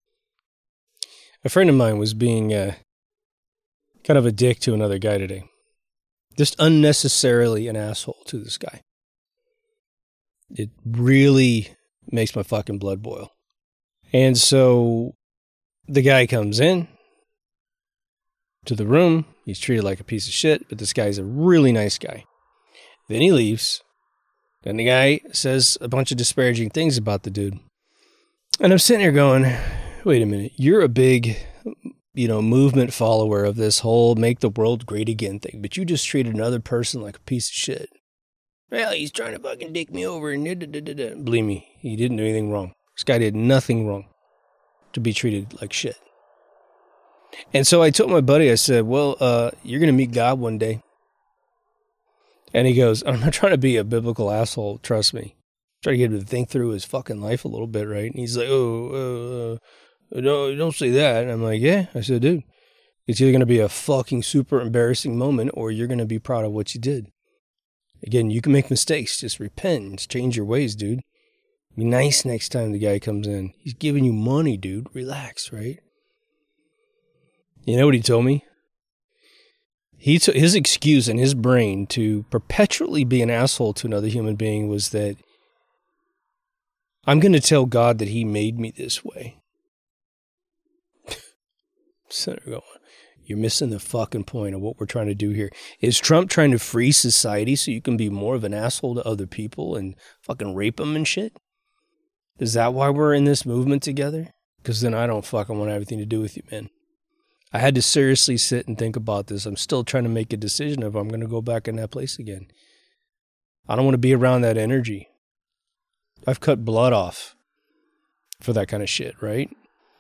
A friend of mine was being uh, kind of a dick to another guy today. Just unnecessarily an asshole to this guy. It really makes my fucking blood boil. And so the guy comes in to the room. He's treated like a piece of shit, but this guy's a really nice guy. Then he leaves. Then the guy says a bunch of disparaging things about the dude. And I'm sitting here going, wait a minute, you're a big, you know, movement follower of this whole make the world great again thing, but you just treated another person like a piece of shit. Well, he's trying to fucking dick me over and da, da, da, da. Believe me, he didn't do anything wrong. This guy did nothing wrong to be treated like shit. And so I told my buddy, I said, well, uh, you're going to meet God one day. And he goes, I'm not trying to be a biblical asshole, trust me. Try to get him to think through his fucking life a little bit, right? And he's like, oh, uh, no, don't say that. And I'm like, yeah. I said, dude, it's either going to be a fucking super embarrassing moment or you're going to be proud of what you did. Again, you can make mistakes. Just repent. Just change your ways, dude. Be nice next time the guy comes in. He's giving you money, dude. Relax, right? You know what he told me? He took his excuse in his brain to perpetually be an asshole to another human being was that I'm going to tell God that he made me this way. So going, you're missing the fucking point of what we're trying to do here. Is Trump trying to free society so you can be more of an asshole to other people and fucking rape them and shit? Is that why we're in this movement together? Because then I don't fucking want anything to do with you, man. I had to seriously sit and think about this. I'm still trying to make a decision if I'm going to go back in that place again. I don't want to be around that energy. I've cut blood off for that kind of shit, right?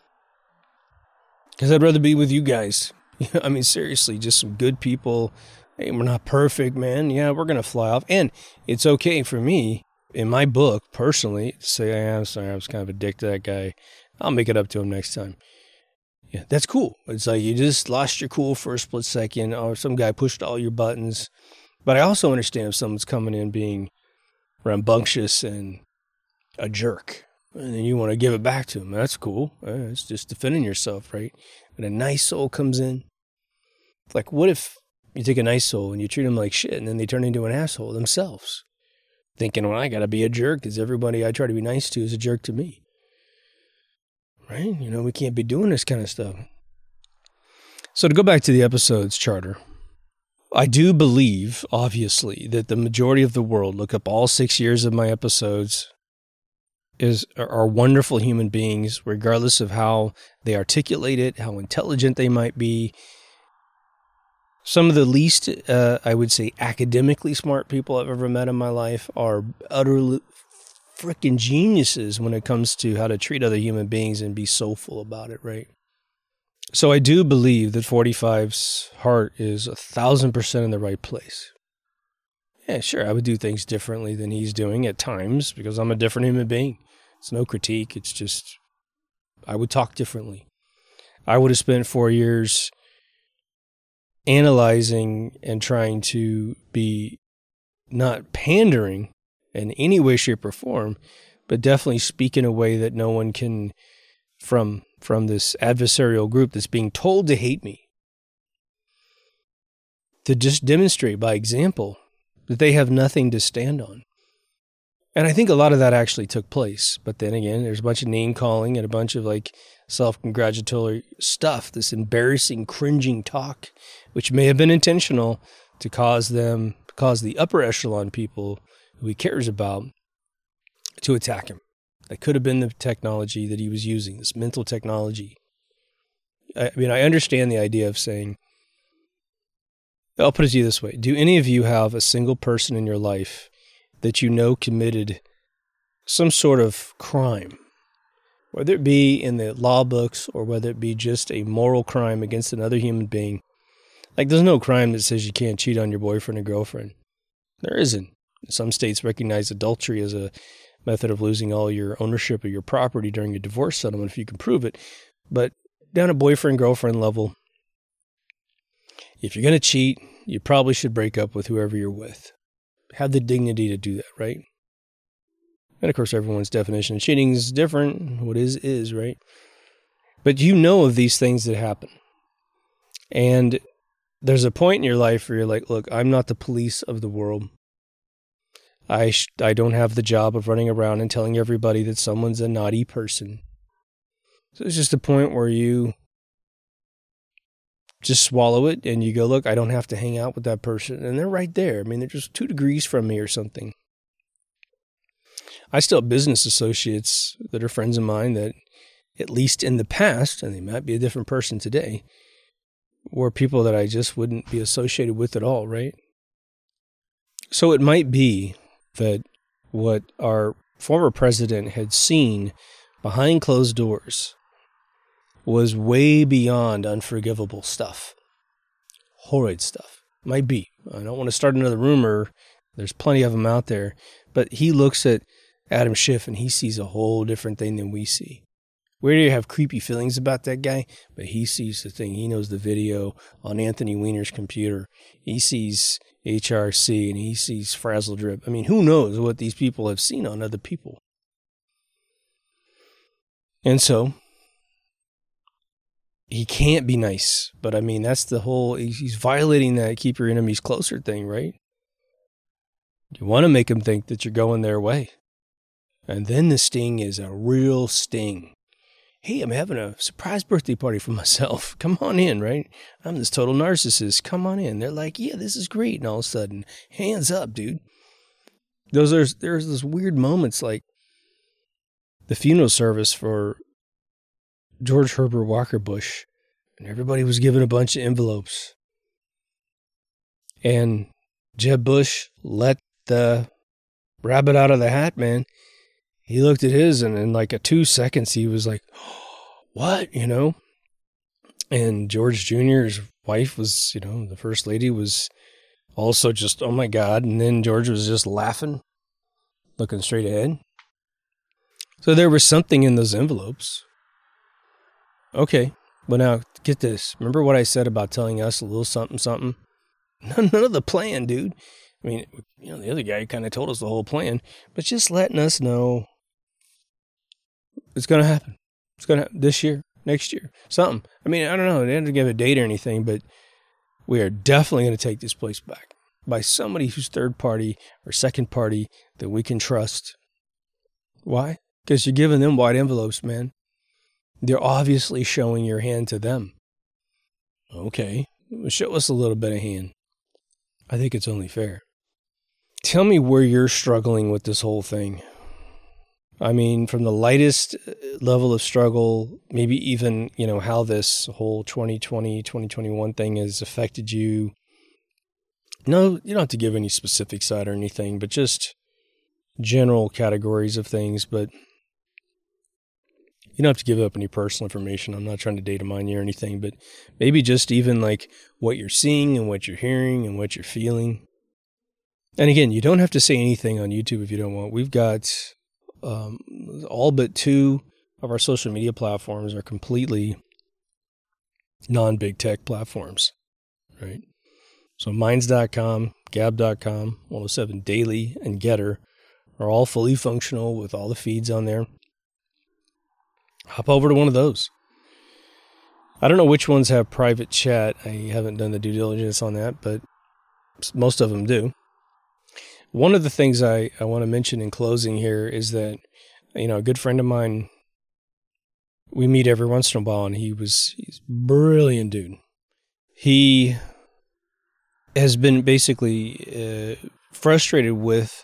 Because I'd rather be with you guys. I mean, seriously, just some good people. Hey, we're not perfect, man. Yeah, we're going to fly off. And it's okay for me, in my book, personally, to say, hey, I'm sorry, I was kind of a dick to that guy. I'll make it up to him next time. Yeah, that's cool. It's like you just lost your cool for a split second, or some guy pushed all your buttons. But I also understand if someone's coming in being rambunctious and a jerk, and then you want to give it back to him. That's cool. It's just defending yourself, right? And a nice soul comes in. Like, what if you take a nice soul and you treat them like shit, and then they turn into an asshole themselves, thinking, well, I got to be a jerk because everybody I try to be nice to is a jerk to me. Right? You know, we can't be doing this kind of stuff. So to go back to the episodes charter, I do believe, obviously, that the majority of the world, look up all six years of my episodes, is are wonderful human beings, regardless of how they articulate it, how intelligent they might be. Some of the least, uh, I would say, academically smart people I've ever met in my life are utterly freaking geniuses when it comes to how to treat other human beings and be soulful about it, right? So I do believe that forty-five's heart is a thousand percent in the right place. Yeah, sure, I would do things differently than he's doing at times because I'm a different human being. It's no critique. It's just, I would talk differently. I would have spent four years analyzing and trying to be not pandering in any way, shape, or form, but definitely speak in a way that no one can, from from this adversarial group that's being told to hate me, to just demonstrate by example that they have nothing to stand on. And I think a lot of that actually took place. But then again, there's a bunch of name calling and a bunch of like self-congratulatory stuff, this embarrassing, cringing talk, which may have been intentional to cause them, cause the upper echelon people who he cares about to attack him. That could have been the technology that he was using, this mental technology. I mean, I understand the idea of saying, I'll put it to you this way. Do any of you have a single person in your life that you know committed some sort of crime, whether it be in the law books or whether it be just a moral crime against another human being? Like, there's no crime that says you can't cheat on your boyfriend or girlfriend. There isn't. Some states recognize adultery as a method of losing all your ownership of your property during a divorce settlement if you can prove it. But down at boyfriend-girlfriend level, if you're going to cheat, you probably should break up with whoever you're with. Have the dignity to do that, right? And of course, everyone's definition of cheating is different. What is, is, right? But you know of these things that happen. And there's a point in your life where you're like, look, I'm not the police of the world. I sh- I don't have the job of running around and telling everybody that someone's a naughty person. So it's just a point where you just swallow it and you go, look, I don't have to hang out with that person. And they're right there. I mean, they're just two degrees from me or something. I still have business associates that are friends of mine that, at least in the past, and they might be a different person today, were people that I just wouldn't be associated with at all, right? So it might be that what our former president had seen behind closed doors was way beyond unforgivable stuff. Horrid stuff. Might be. I don't want to start another rumor. There's plenty of them out there. But he looks at Adam Schiff and he sees a whole different thing than we see. We already have creepy feelings about that guy, but he sees the thing. He knows the video on Anthony Weiner's computer. He sees H R C and he sees Frazzle Drip. I mean, who knows what these people have seen on other people? And so, he can't be nice. But I mean, that's the whole, he's violating that keep your enemies closer thing, right? You want to make them think that you're going their way. And then the sting is a real sting. Hey, I'm having a surprise birthday party for myself. Come on in, right? I'm this total narcissist. Come on in. They're like, yeah, this is great. And all of a sudden, hands up, dude. Those are, there's those weird moments like the funeral service for George Herbert Walker Bush. And everybody was given a bunch of envelopes. And Jeb Bush let the rabbit out of the hat, man. He looked at his, and in like a two seconds, he was like, oh, what, you know? And George Junior's wife was, you know, the first lady was also just, oh my God. And then George was just laughing, looking straight ahead. So there was something in those envelopes. Okay, but now get this. Remember what I said about telling us a little something, something? None of the plan, dude. I mean, you know, the other guy kind of told us the whole plan, but just letting us know it's going to happen. It's going to happen this year, next year, something. I mean, I don't know. They didn't give a date or anything, but we are definitely going to take this place back by somebody who's third party or second party that we can trust. Why? Because you're giving them white envelopes, man. They're obviously showing your hand to them. Okay, show us a little bit of hand. I think it's only fair. Tell me where you're struggling with this whole thing. I mean, from the lightest level of struggle, maybe even, you know, how this whole twenty twenty, twenty twenty-one thing has affected you. No, you don't have to give any specific side or anything, but just general categories of things. But you don't have to give up any personal information. I'm not trying to data mine you or anything, but maybe just even like what you're seeing and what you're hearing and what you're feeling. And again, you don't have to say anything on YouTube if you don't want. We've got um, all but two of our social media platforms are completely non-big tech platforms, right? So Minds dot com, Gab dot com, one oh seven Daily, and Getter are all fully functional with all the feeds on there. Hop over to one of those. I don't know which ones have private chat. I haven't done the due diligence on that, but most of them do. One of the things I, I want to mention in closing here is that, you know, a good friend of mine, we meet every once in a while, and he was he's a brilliant dude. He has been basically uh, frustrated with,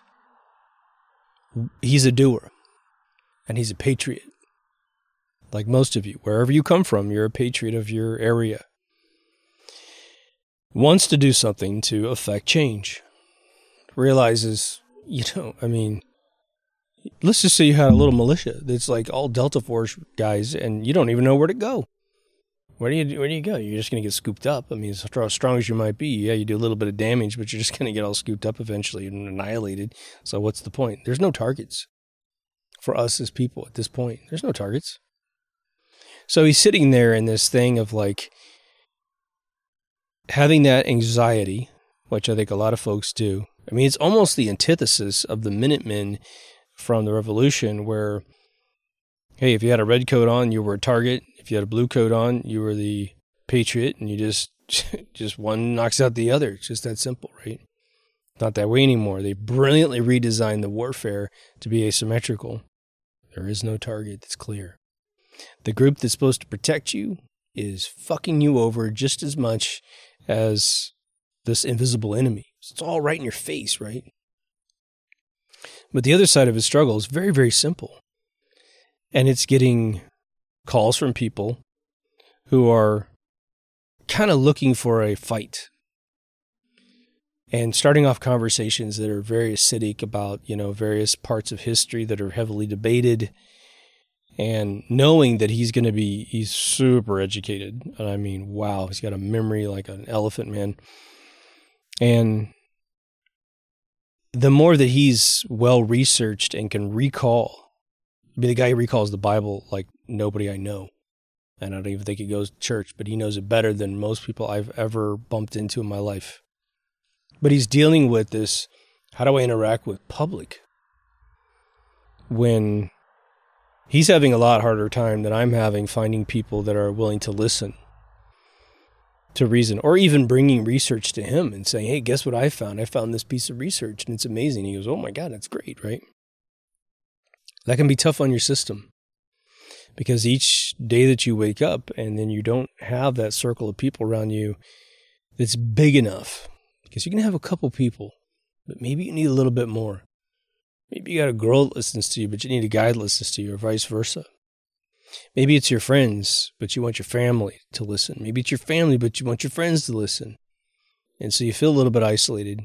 he's a doer, and he's a patriot. Like most of you, wherever you come from, you're a patriot of your area. Wants to do something to affect change. Realizes, you know, I mean, let's just say you had a little militia that's like all Delta Force guys, and you don't even know where to go. Where do you where do you go? You're just going to get scooped up. I mean, as strong as you might be, yeah, you do a little bit of damage, but you're just going to get all scooped up eventually and annihilated. So what's the point? There's no targets for us as people at this point. There's no targets. So he's sitting there in this thing of like having that anxiety which I think a lot of folks do. I mean, it's almost the antithesis of the Minutemen from the Revolution, where, hey, if you had a red coat on, you were a target. If you had a blue coat on, you were the patriot, and you just, just one knocks out the other. It's just that simple, right? Not that way anymore. They brilliantly redesigned the warfare to be asymmetrical. There is no target that's clear. The group that's supposed to protect you is fucking you over just as much as this invisible enemy. It's all right in your face, right? But the other side of his struggle is very, very simple. And it's getting calls from people who are kind of looking for a fight. And starting off conversations that are very acidic about, you know, various parts of history that are heavily debated. And knowing that he's going to be, he's super educated. And I mean, wow, he's got a memory like an elephant, man. And the more that he's well-researched and can recall, I mean, the guy who recalls the Bible like nobody I know. And I don't even think he goes to church, but he knows it better than most people I've ever bumped into in my life. But he's dealing with this, how do I interact with public? When he's having a lot harder time than I'm having finding people that are willing to listen to reason, or even bringing research to him and saying, hey, guess what I found? I found this piece of research and it's amazing. He goes, oh my God, that's great, right? That can be tough on your system because each day that you wake up and then you don't have that circle of people around you that's big enough, because you can have a couple people, but maybe you need a little bit more. Maybe you got a girl that listens to you, but you need a guy that listens to you, or vice versa. Maybe it's your friends, but you want your family to listen. Maybe it's your family, but you want your friends to listen. And so you feel a little bit isolated.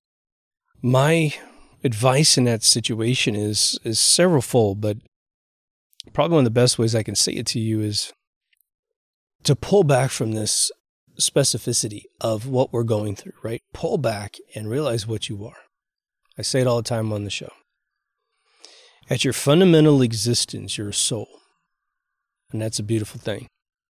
My advice in that situation is is severalfold, but probably one of the best ways I can say it to you is to pull back from this specificity of what we're going through, right? Pull back and realize what you are. I say it all the time on the show. At your fundamental existence, you're a soul. And that's a beautiful thing.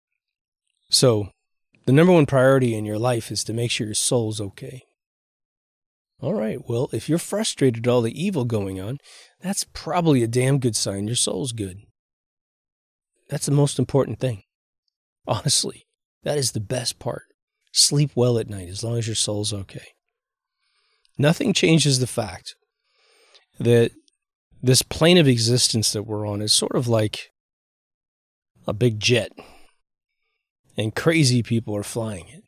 So, the number one priority in your life is to make sure your soul's okay. All right, well, if you're frustrated at all the evil going on, that's probably a damn good sign your soul's good. That's the most important thing. Honestly, that is the best part. Sleep well at night as long as your soul's okay. Nothing changes the fact that this plane of existence that we're on is sort of like a big jet, and crazy people are flying it.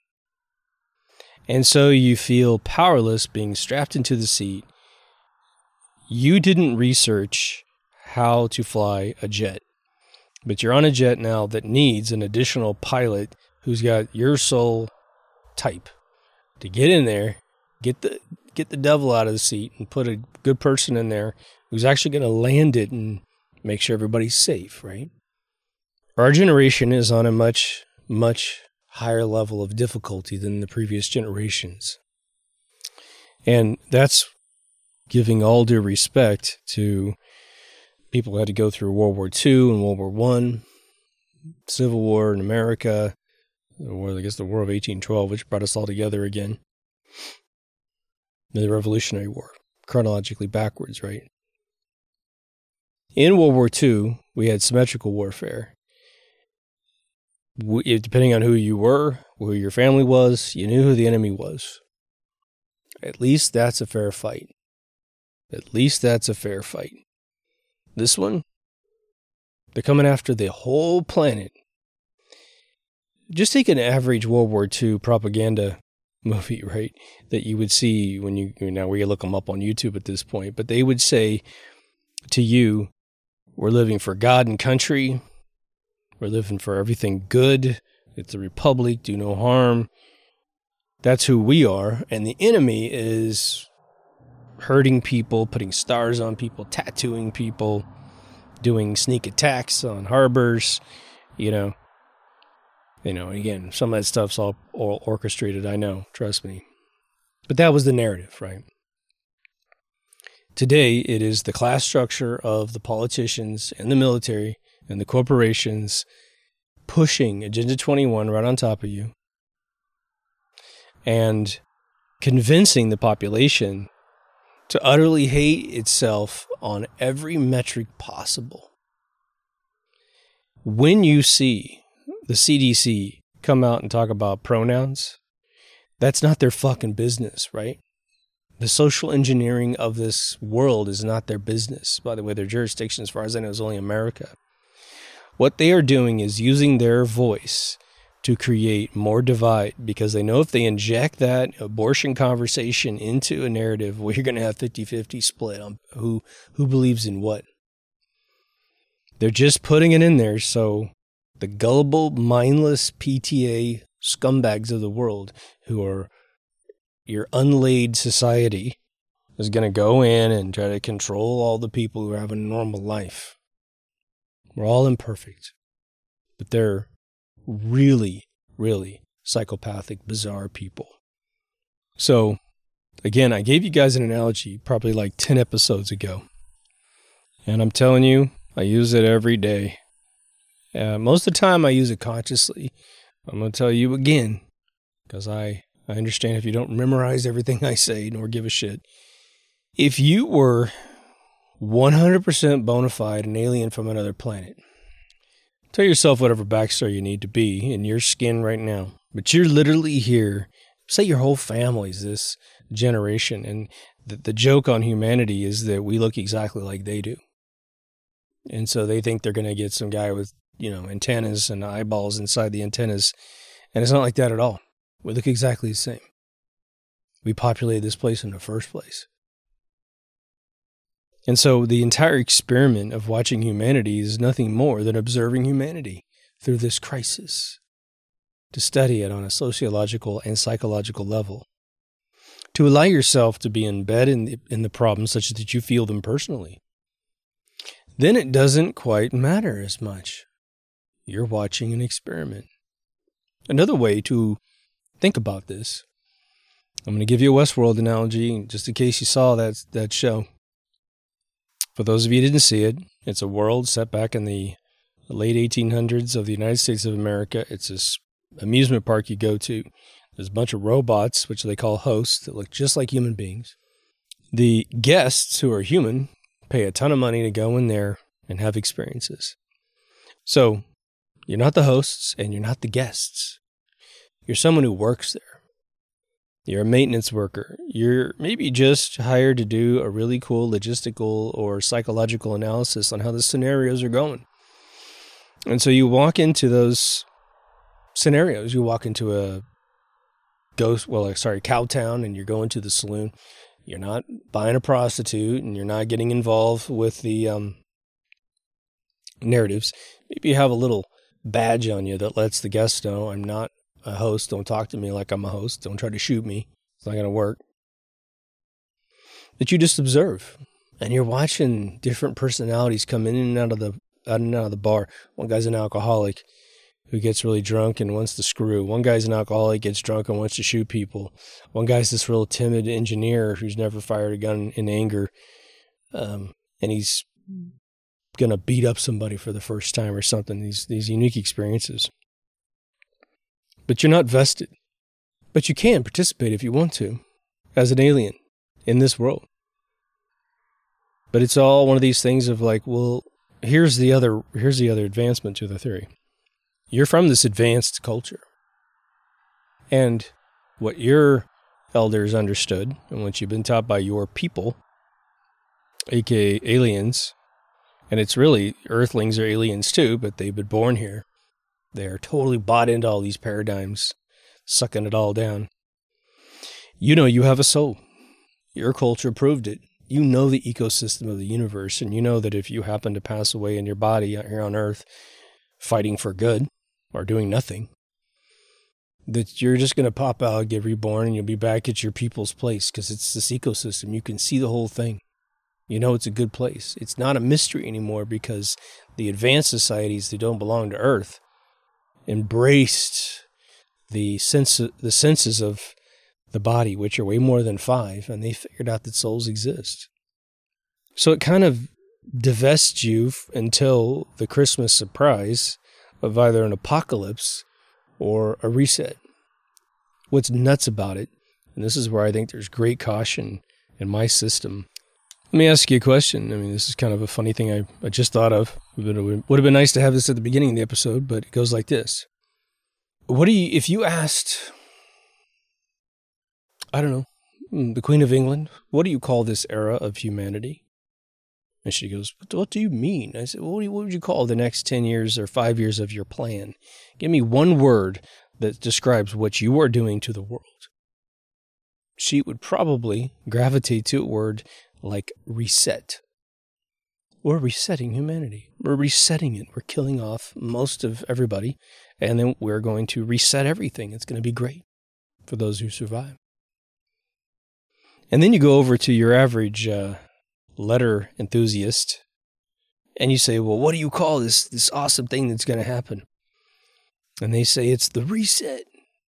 And so you feel powerless being strapped into the seat. You didn't research how to fly a jet, but you're on a jet now that needs an additional pilot who's got your soul type to get in there, get the get the devil out of the seat and put a good person in there who's actually going to land it and make sure everybody's safe, right? Our generation is on a much, much higher level of difficulty than the previous generations. And that's giving all due respect to people who had to go through World War Two and World War One, Civil War in America, or I guess the War of eighteen twelve, which brought us all together again. And the Revolutionary War, chronologically backwards, right? In World War Two, we had symmetrical warfare. We, depending on who you were, who your family was, you knew who the enemy was. At least that's a fair fight. At least that's a fair fight. This one, they're coming after the whole planet. Just take an average World War Two propaganda movie, right, that you would see when you, now we look them up on YouTube at this point, but they would say to you, we're living for God and country. We're living for everything good. It's a republic, do no harm. That's who we are. And the enemy is hurting people, putting stars on people, tattooing people, doing sneak attacks on harbors, you know. You know, again, some of that stuff's all, all orchestrated, I know, trust me. But that was the narrative, right? Today, it is the class structure of the politicians and the military and the corporations pushing Agenda twenty-one right on top of you and convincing the population to utterly hate itself on every metric possible. When you see the C D C come out and talk about pronouns, that's not their fucking business, right? The social engineering of this world is not their business. By the way, their jurisdiction, as far as I know, is only America. What they are doing is using their voice to create more divide, because they know if they inject that abortion conversation into a narrative, well, you're going to have fifty-fifty split on who, who believes in what. They're just putting it in there so the gullible, mindless P T A scumbags of the world, who are your unlaid society, is going to go in and try to control all the people who have a normal life. We're all imperfect, but they're really, really psychopathic, bizarre people. So, again, I gave you guys an analogy probably like ten episodes ago. And I'm telling you, I use it every day. Uh, most of the time I use it consciously. I'm going to tell you again, because I, I understand if you don't memorize everything I say, nor give a shit. If you were one hundred percent bona fide an alien from another planet, tell yourself whatever backstory you need to be in your skin right now. But you're literally here. Say your whole family's this generation. And the, the joke on humanity is that we look exactly like they do. And so they think they're going to get some guy with, you know, antennas and eyeballs inside the antennas. And it's not like that at all. We look exactly the same. We populated this place in the first place. And so the entire experiment of watching humanity is nothing more than observing humanity through this crisis, to study it on a sociological and psychological level, to allow yourself to be in bed in the, in the problems such that you feel them personally. Then it doesn't quite matter as much. You're watching an experiment. Another way to think about this, I'm going to give you a Westworld analogy, just in case you saw that that show. For those of you who didn't see it, it's a world set back in the late eighteen hundreds of the United States of America. It's this amusement park you go to. There's a bunch of robots, which they call hosts, that look just like human beings. The guests, who are human, pay a ton of money to go in there and have experiences. So, you're not the hosts and you're not the guests. You're someone who works there. You're a maintenance worker. You're maybe just hired to do a really cool logistical or psychological analysis on how the scenarios are going. And so you walk into those scenarios. You walk into a ghost, well, sorry, cow town, and you're going to the saloon. You're not buying a prostitute, and you're not getting involved with the um, narratives. Maybe you have a little badge on you that lets the guests know, I'm not a host. Don't talk to me like I'm a host. Don't try to shoot me. It's not going to work. That you just observe, and you're watching different personalities come in and out of the out and out of the bar. One guy's an alcoholic who gets really drunk and wants to screw. One guy's an alcoholic, gets drunk and wants to shoot people. One guy's this real timid engineer who's never fired a gun in anger, um, and he's gonna beat up somebody for the first time or something. These these unique experiences. But you're not vested. But you can participate if you want to, as an alien in this world. But it's all one of these things of like, well, here's the other here's the other advancement to the theory. You're from this advanced culture. And what your elders understood, and what you've been taught by your people, aka aliens, and it's really, Earthlings are aliens too, but they've been born here. They're totally bought into all these paradigms, sucking it all down. You know you have a soul. Your culture proved it. You know the ecosystem of the universe, and you know that if you happen to pass away in your body out here on Earth, fighting for good, or doing nothing, that you're just going to pop out, get reborn, and you'll be back at your people's place, because it's this ecosystem. You can see the whole thing. You know it's a good place. It's not a mystery anymore, because the advanced societies that don't belong to Earth embraced the sense, the senses of the body, which are way more than five, and they figured out that souls exist. So it kind of divests you f- until the Christmas surprise of either an apocalypse or a reset. What's nuts about it And this is where I think there's great caution in my system. Let me ask you a question. I mean, this is kind of a funny thing I, I just thought of. It would have been nice to have this at the beginning of the episode, but it goes like this. What do you, if you asked, I don't know, the Queen of England, what do you call this era of humanity? And she goes, what, what do you mean? I said, well, what, do you, what would you call the next ten years or five years of your plan? Give me one word that describes what you are doing to the world. She would probably gravitate to a word like reset. We're resetting humanity. We're resetting it. We're killing off most of everybody, and then we're going to reset everything. It's going to be great for those who survive. And then you go over to your average uh, letter enthusiast, and you say, well, what do you call this, this awesome thing that's going to happen? And they say it's the reset.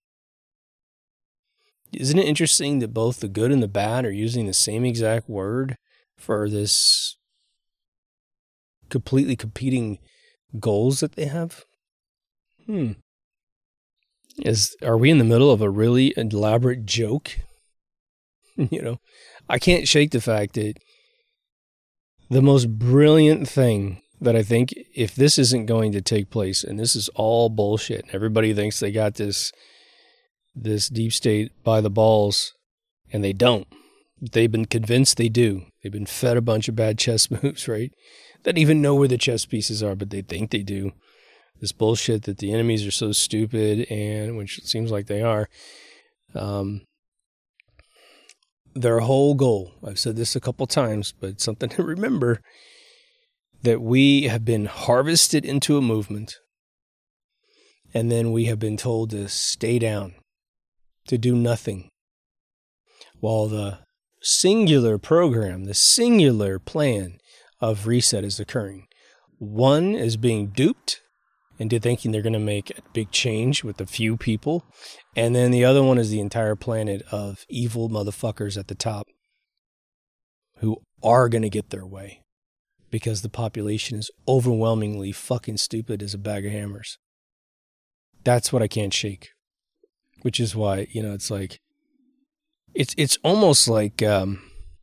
Isn't it interesting that both the good and the bad are using the same exact word for this completely competing goals that they have? Hmm. Is, are we in the middle of a really elaborate joke? You know, I can't shake the fact that the most brilliant thing that I think, if this isn't going to take place, and this is all bullshit, and everybody thinks they got this this deep state by the balls, and they don't. They've been convinced they do. They've been fed a bunch of bad chess moves, right? They don't even know where the chess pieces are, but they think they do. This bullshit that the enemies are so stupid, and which it seems like they are. Um, their whole goal, I've said this a couple times, but it's something to remember, that we have been harvested into a movement, and then we have been told to stay down, to do nothing, while the singular program, the singular plan of reset is occurring. One is being duped into thinking they're going to make a big change with a few people, and then the other one is the entire planet of evil motherfuckers at the top who are going to get their way because the population is overwhelmingly fucking stupid as a bag of hammers. That's what I can't shake. Which is why, you know, it's like, it's it's almost like, um,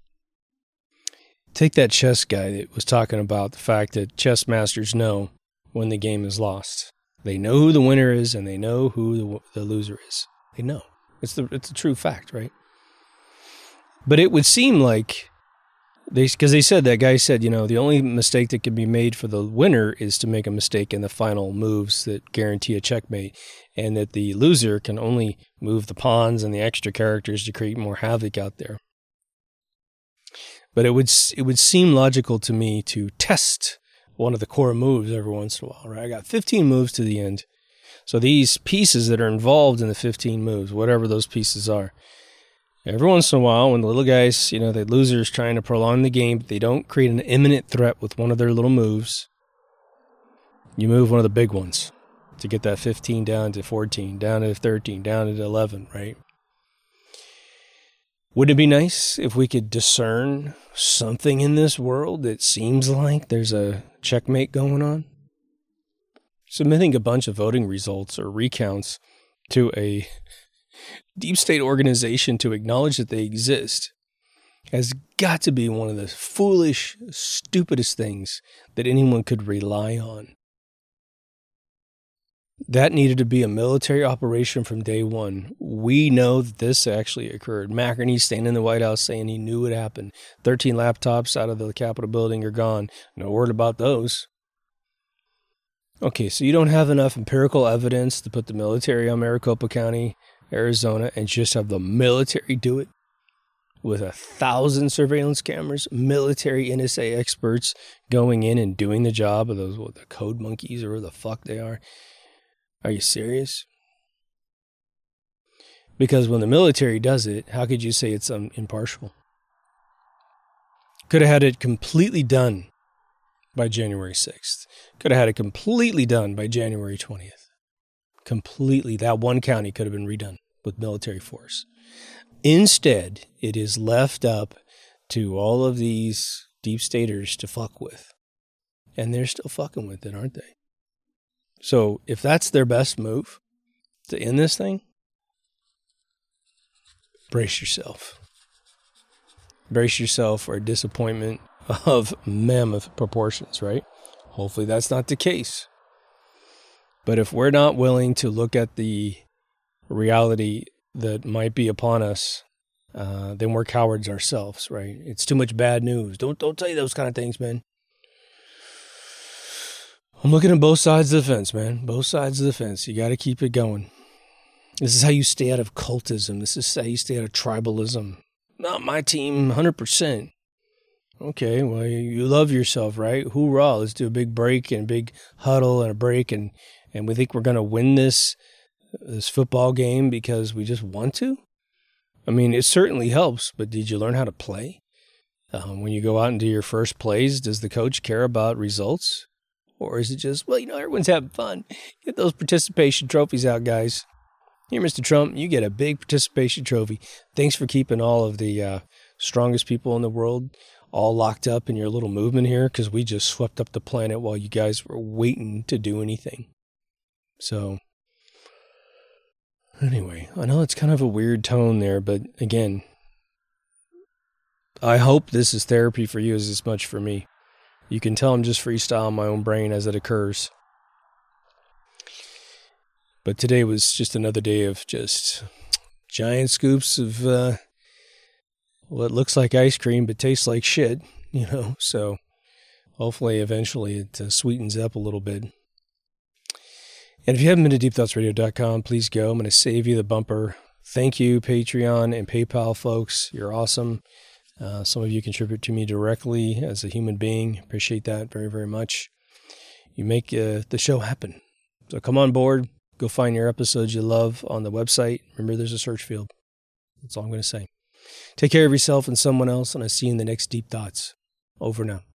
take that chess guy that was talking about the fact that chess masters know when the game is lost. They know who the winner is, and they know who the, the loser is. They know. It's the it's a true fact, right? But it would seem like, they because they said, that guy said, you know, the only mistake that can be made for the winner is to make a mistake in the final moves that guarantee a checkmate, and that the loser can only move the pawns and the extra characters to create more havoc out there. But it would it would seem logical to me to test one of the core moves every once in a while, right? I got fifteen moves to the end. So these pieces that are involved in the fifteen moves, whatever those pieces are, every once in a while, when the little guys, you know, the losers trying to prolong the game, but they don't create an imminent threat with one of their little moves, you move one of the big ones to get that fifteen down to fourteen, down to thirteen, down to eleven, right? Wouldn't it be nice if we could discern something in this world that seems like there's a checkmate going on? Submitting a bunch of voting results or recounts to a deep state organization to acknowledge that they exist has got to be one of the foolish, stupidest things that anyone could rely on. That needed to be a military operation from day one. We know that this actually occurred. McInerney staying in the White House saying he knew it happened. thirteen laptops out of the Capitol building are gone. No word about those. Okay, so you don't have enough empirical evidence to put the military on Maricopa County, Arizona, and just have the military do it with a thousand surveillance cameras, military N S A experts going in and doing the job of those, what, the code monkeys or whatever the fuck they are. Are you serious? Because when the military does it, how could you say it's um, impartial? Could have had it completely done by January sixth. Could have had it completely done by January twentieth. Completely. That one county could have been redone with military force. Instead, it is left up to all of these deep staters to fuck with. And they're still fucking with it, aren't they? So if that's their best move to end this thing, brace yourself. Brace yourself for a disappointment of mammoth proportions, right? Hopefully that's not the case. But if we're not willing to look at the reality that might be upon us, uh, then we're cowards ourselves, right? It's too much bad news. Don't don't say those kind of things, man. I'm looking at both sides of the fence, man. Both sides of the fence. You got to keep it going. This is how you stay out of cultism. This is how you stay out of tribalism. Not my team, one hundred percent. Okay, well, you love yourself, right? Hoorah, let's do a big break and a big huddle and a break, and, and we think we're going to win this this football game because we just want to? I mean, it certainly helps, but did you learn how to play? Um, when you go out and do your first plays, does the coach care about results? Or is it just, well, you know, everyone's having fun. Get those participation trophies out, guys. Here, Mister Trump, you get a big participation trophy. Thanks for keeping all of the uh, strongest people in the world all locked up in your little movement here, because we just swept up the planet while you guys were waiting to do anything. So, anyway, I know it's kind of a weird tone there, but again, I hope this is therapy for you as as much for me. You can tell I'm just freestyling my own brain as it occurs. But today was just another day of just giant scoops of uh, what looks like ice cream but tastes like shit, you know. So hopefully eventually it uh, sweetens up a little bit. And if you haven't been to deep thoughts radio dot com, please go. I'm going to save you the bumper. Thank you, Patreon and PayPal folks. You're awesome. Uh, some of you contribute to me directly as a human being. Appreciate that very, very much. You make uh, the show happen. So come on board. Go find your episodes you love on the website. Remember, there's a search field. That's all I'm going to say. Take care of yourself and someone else, and I'll see you in the next Deep Thoughts. Over now.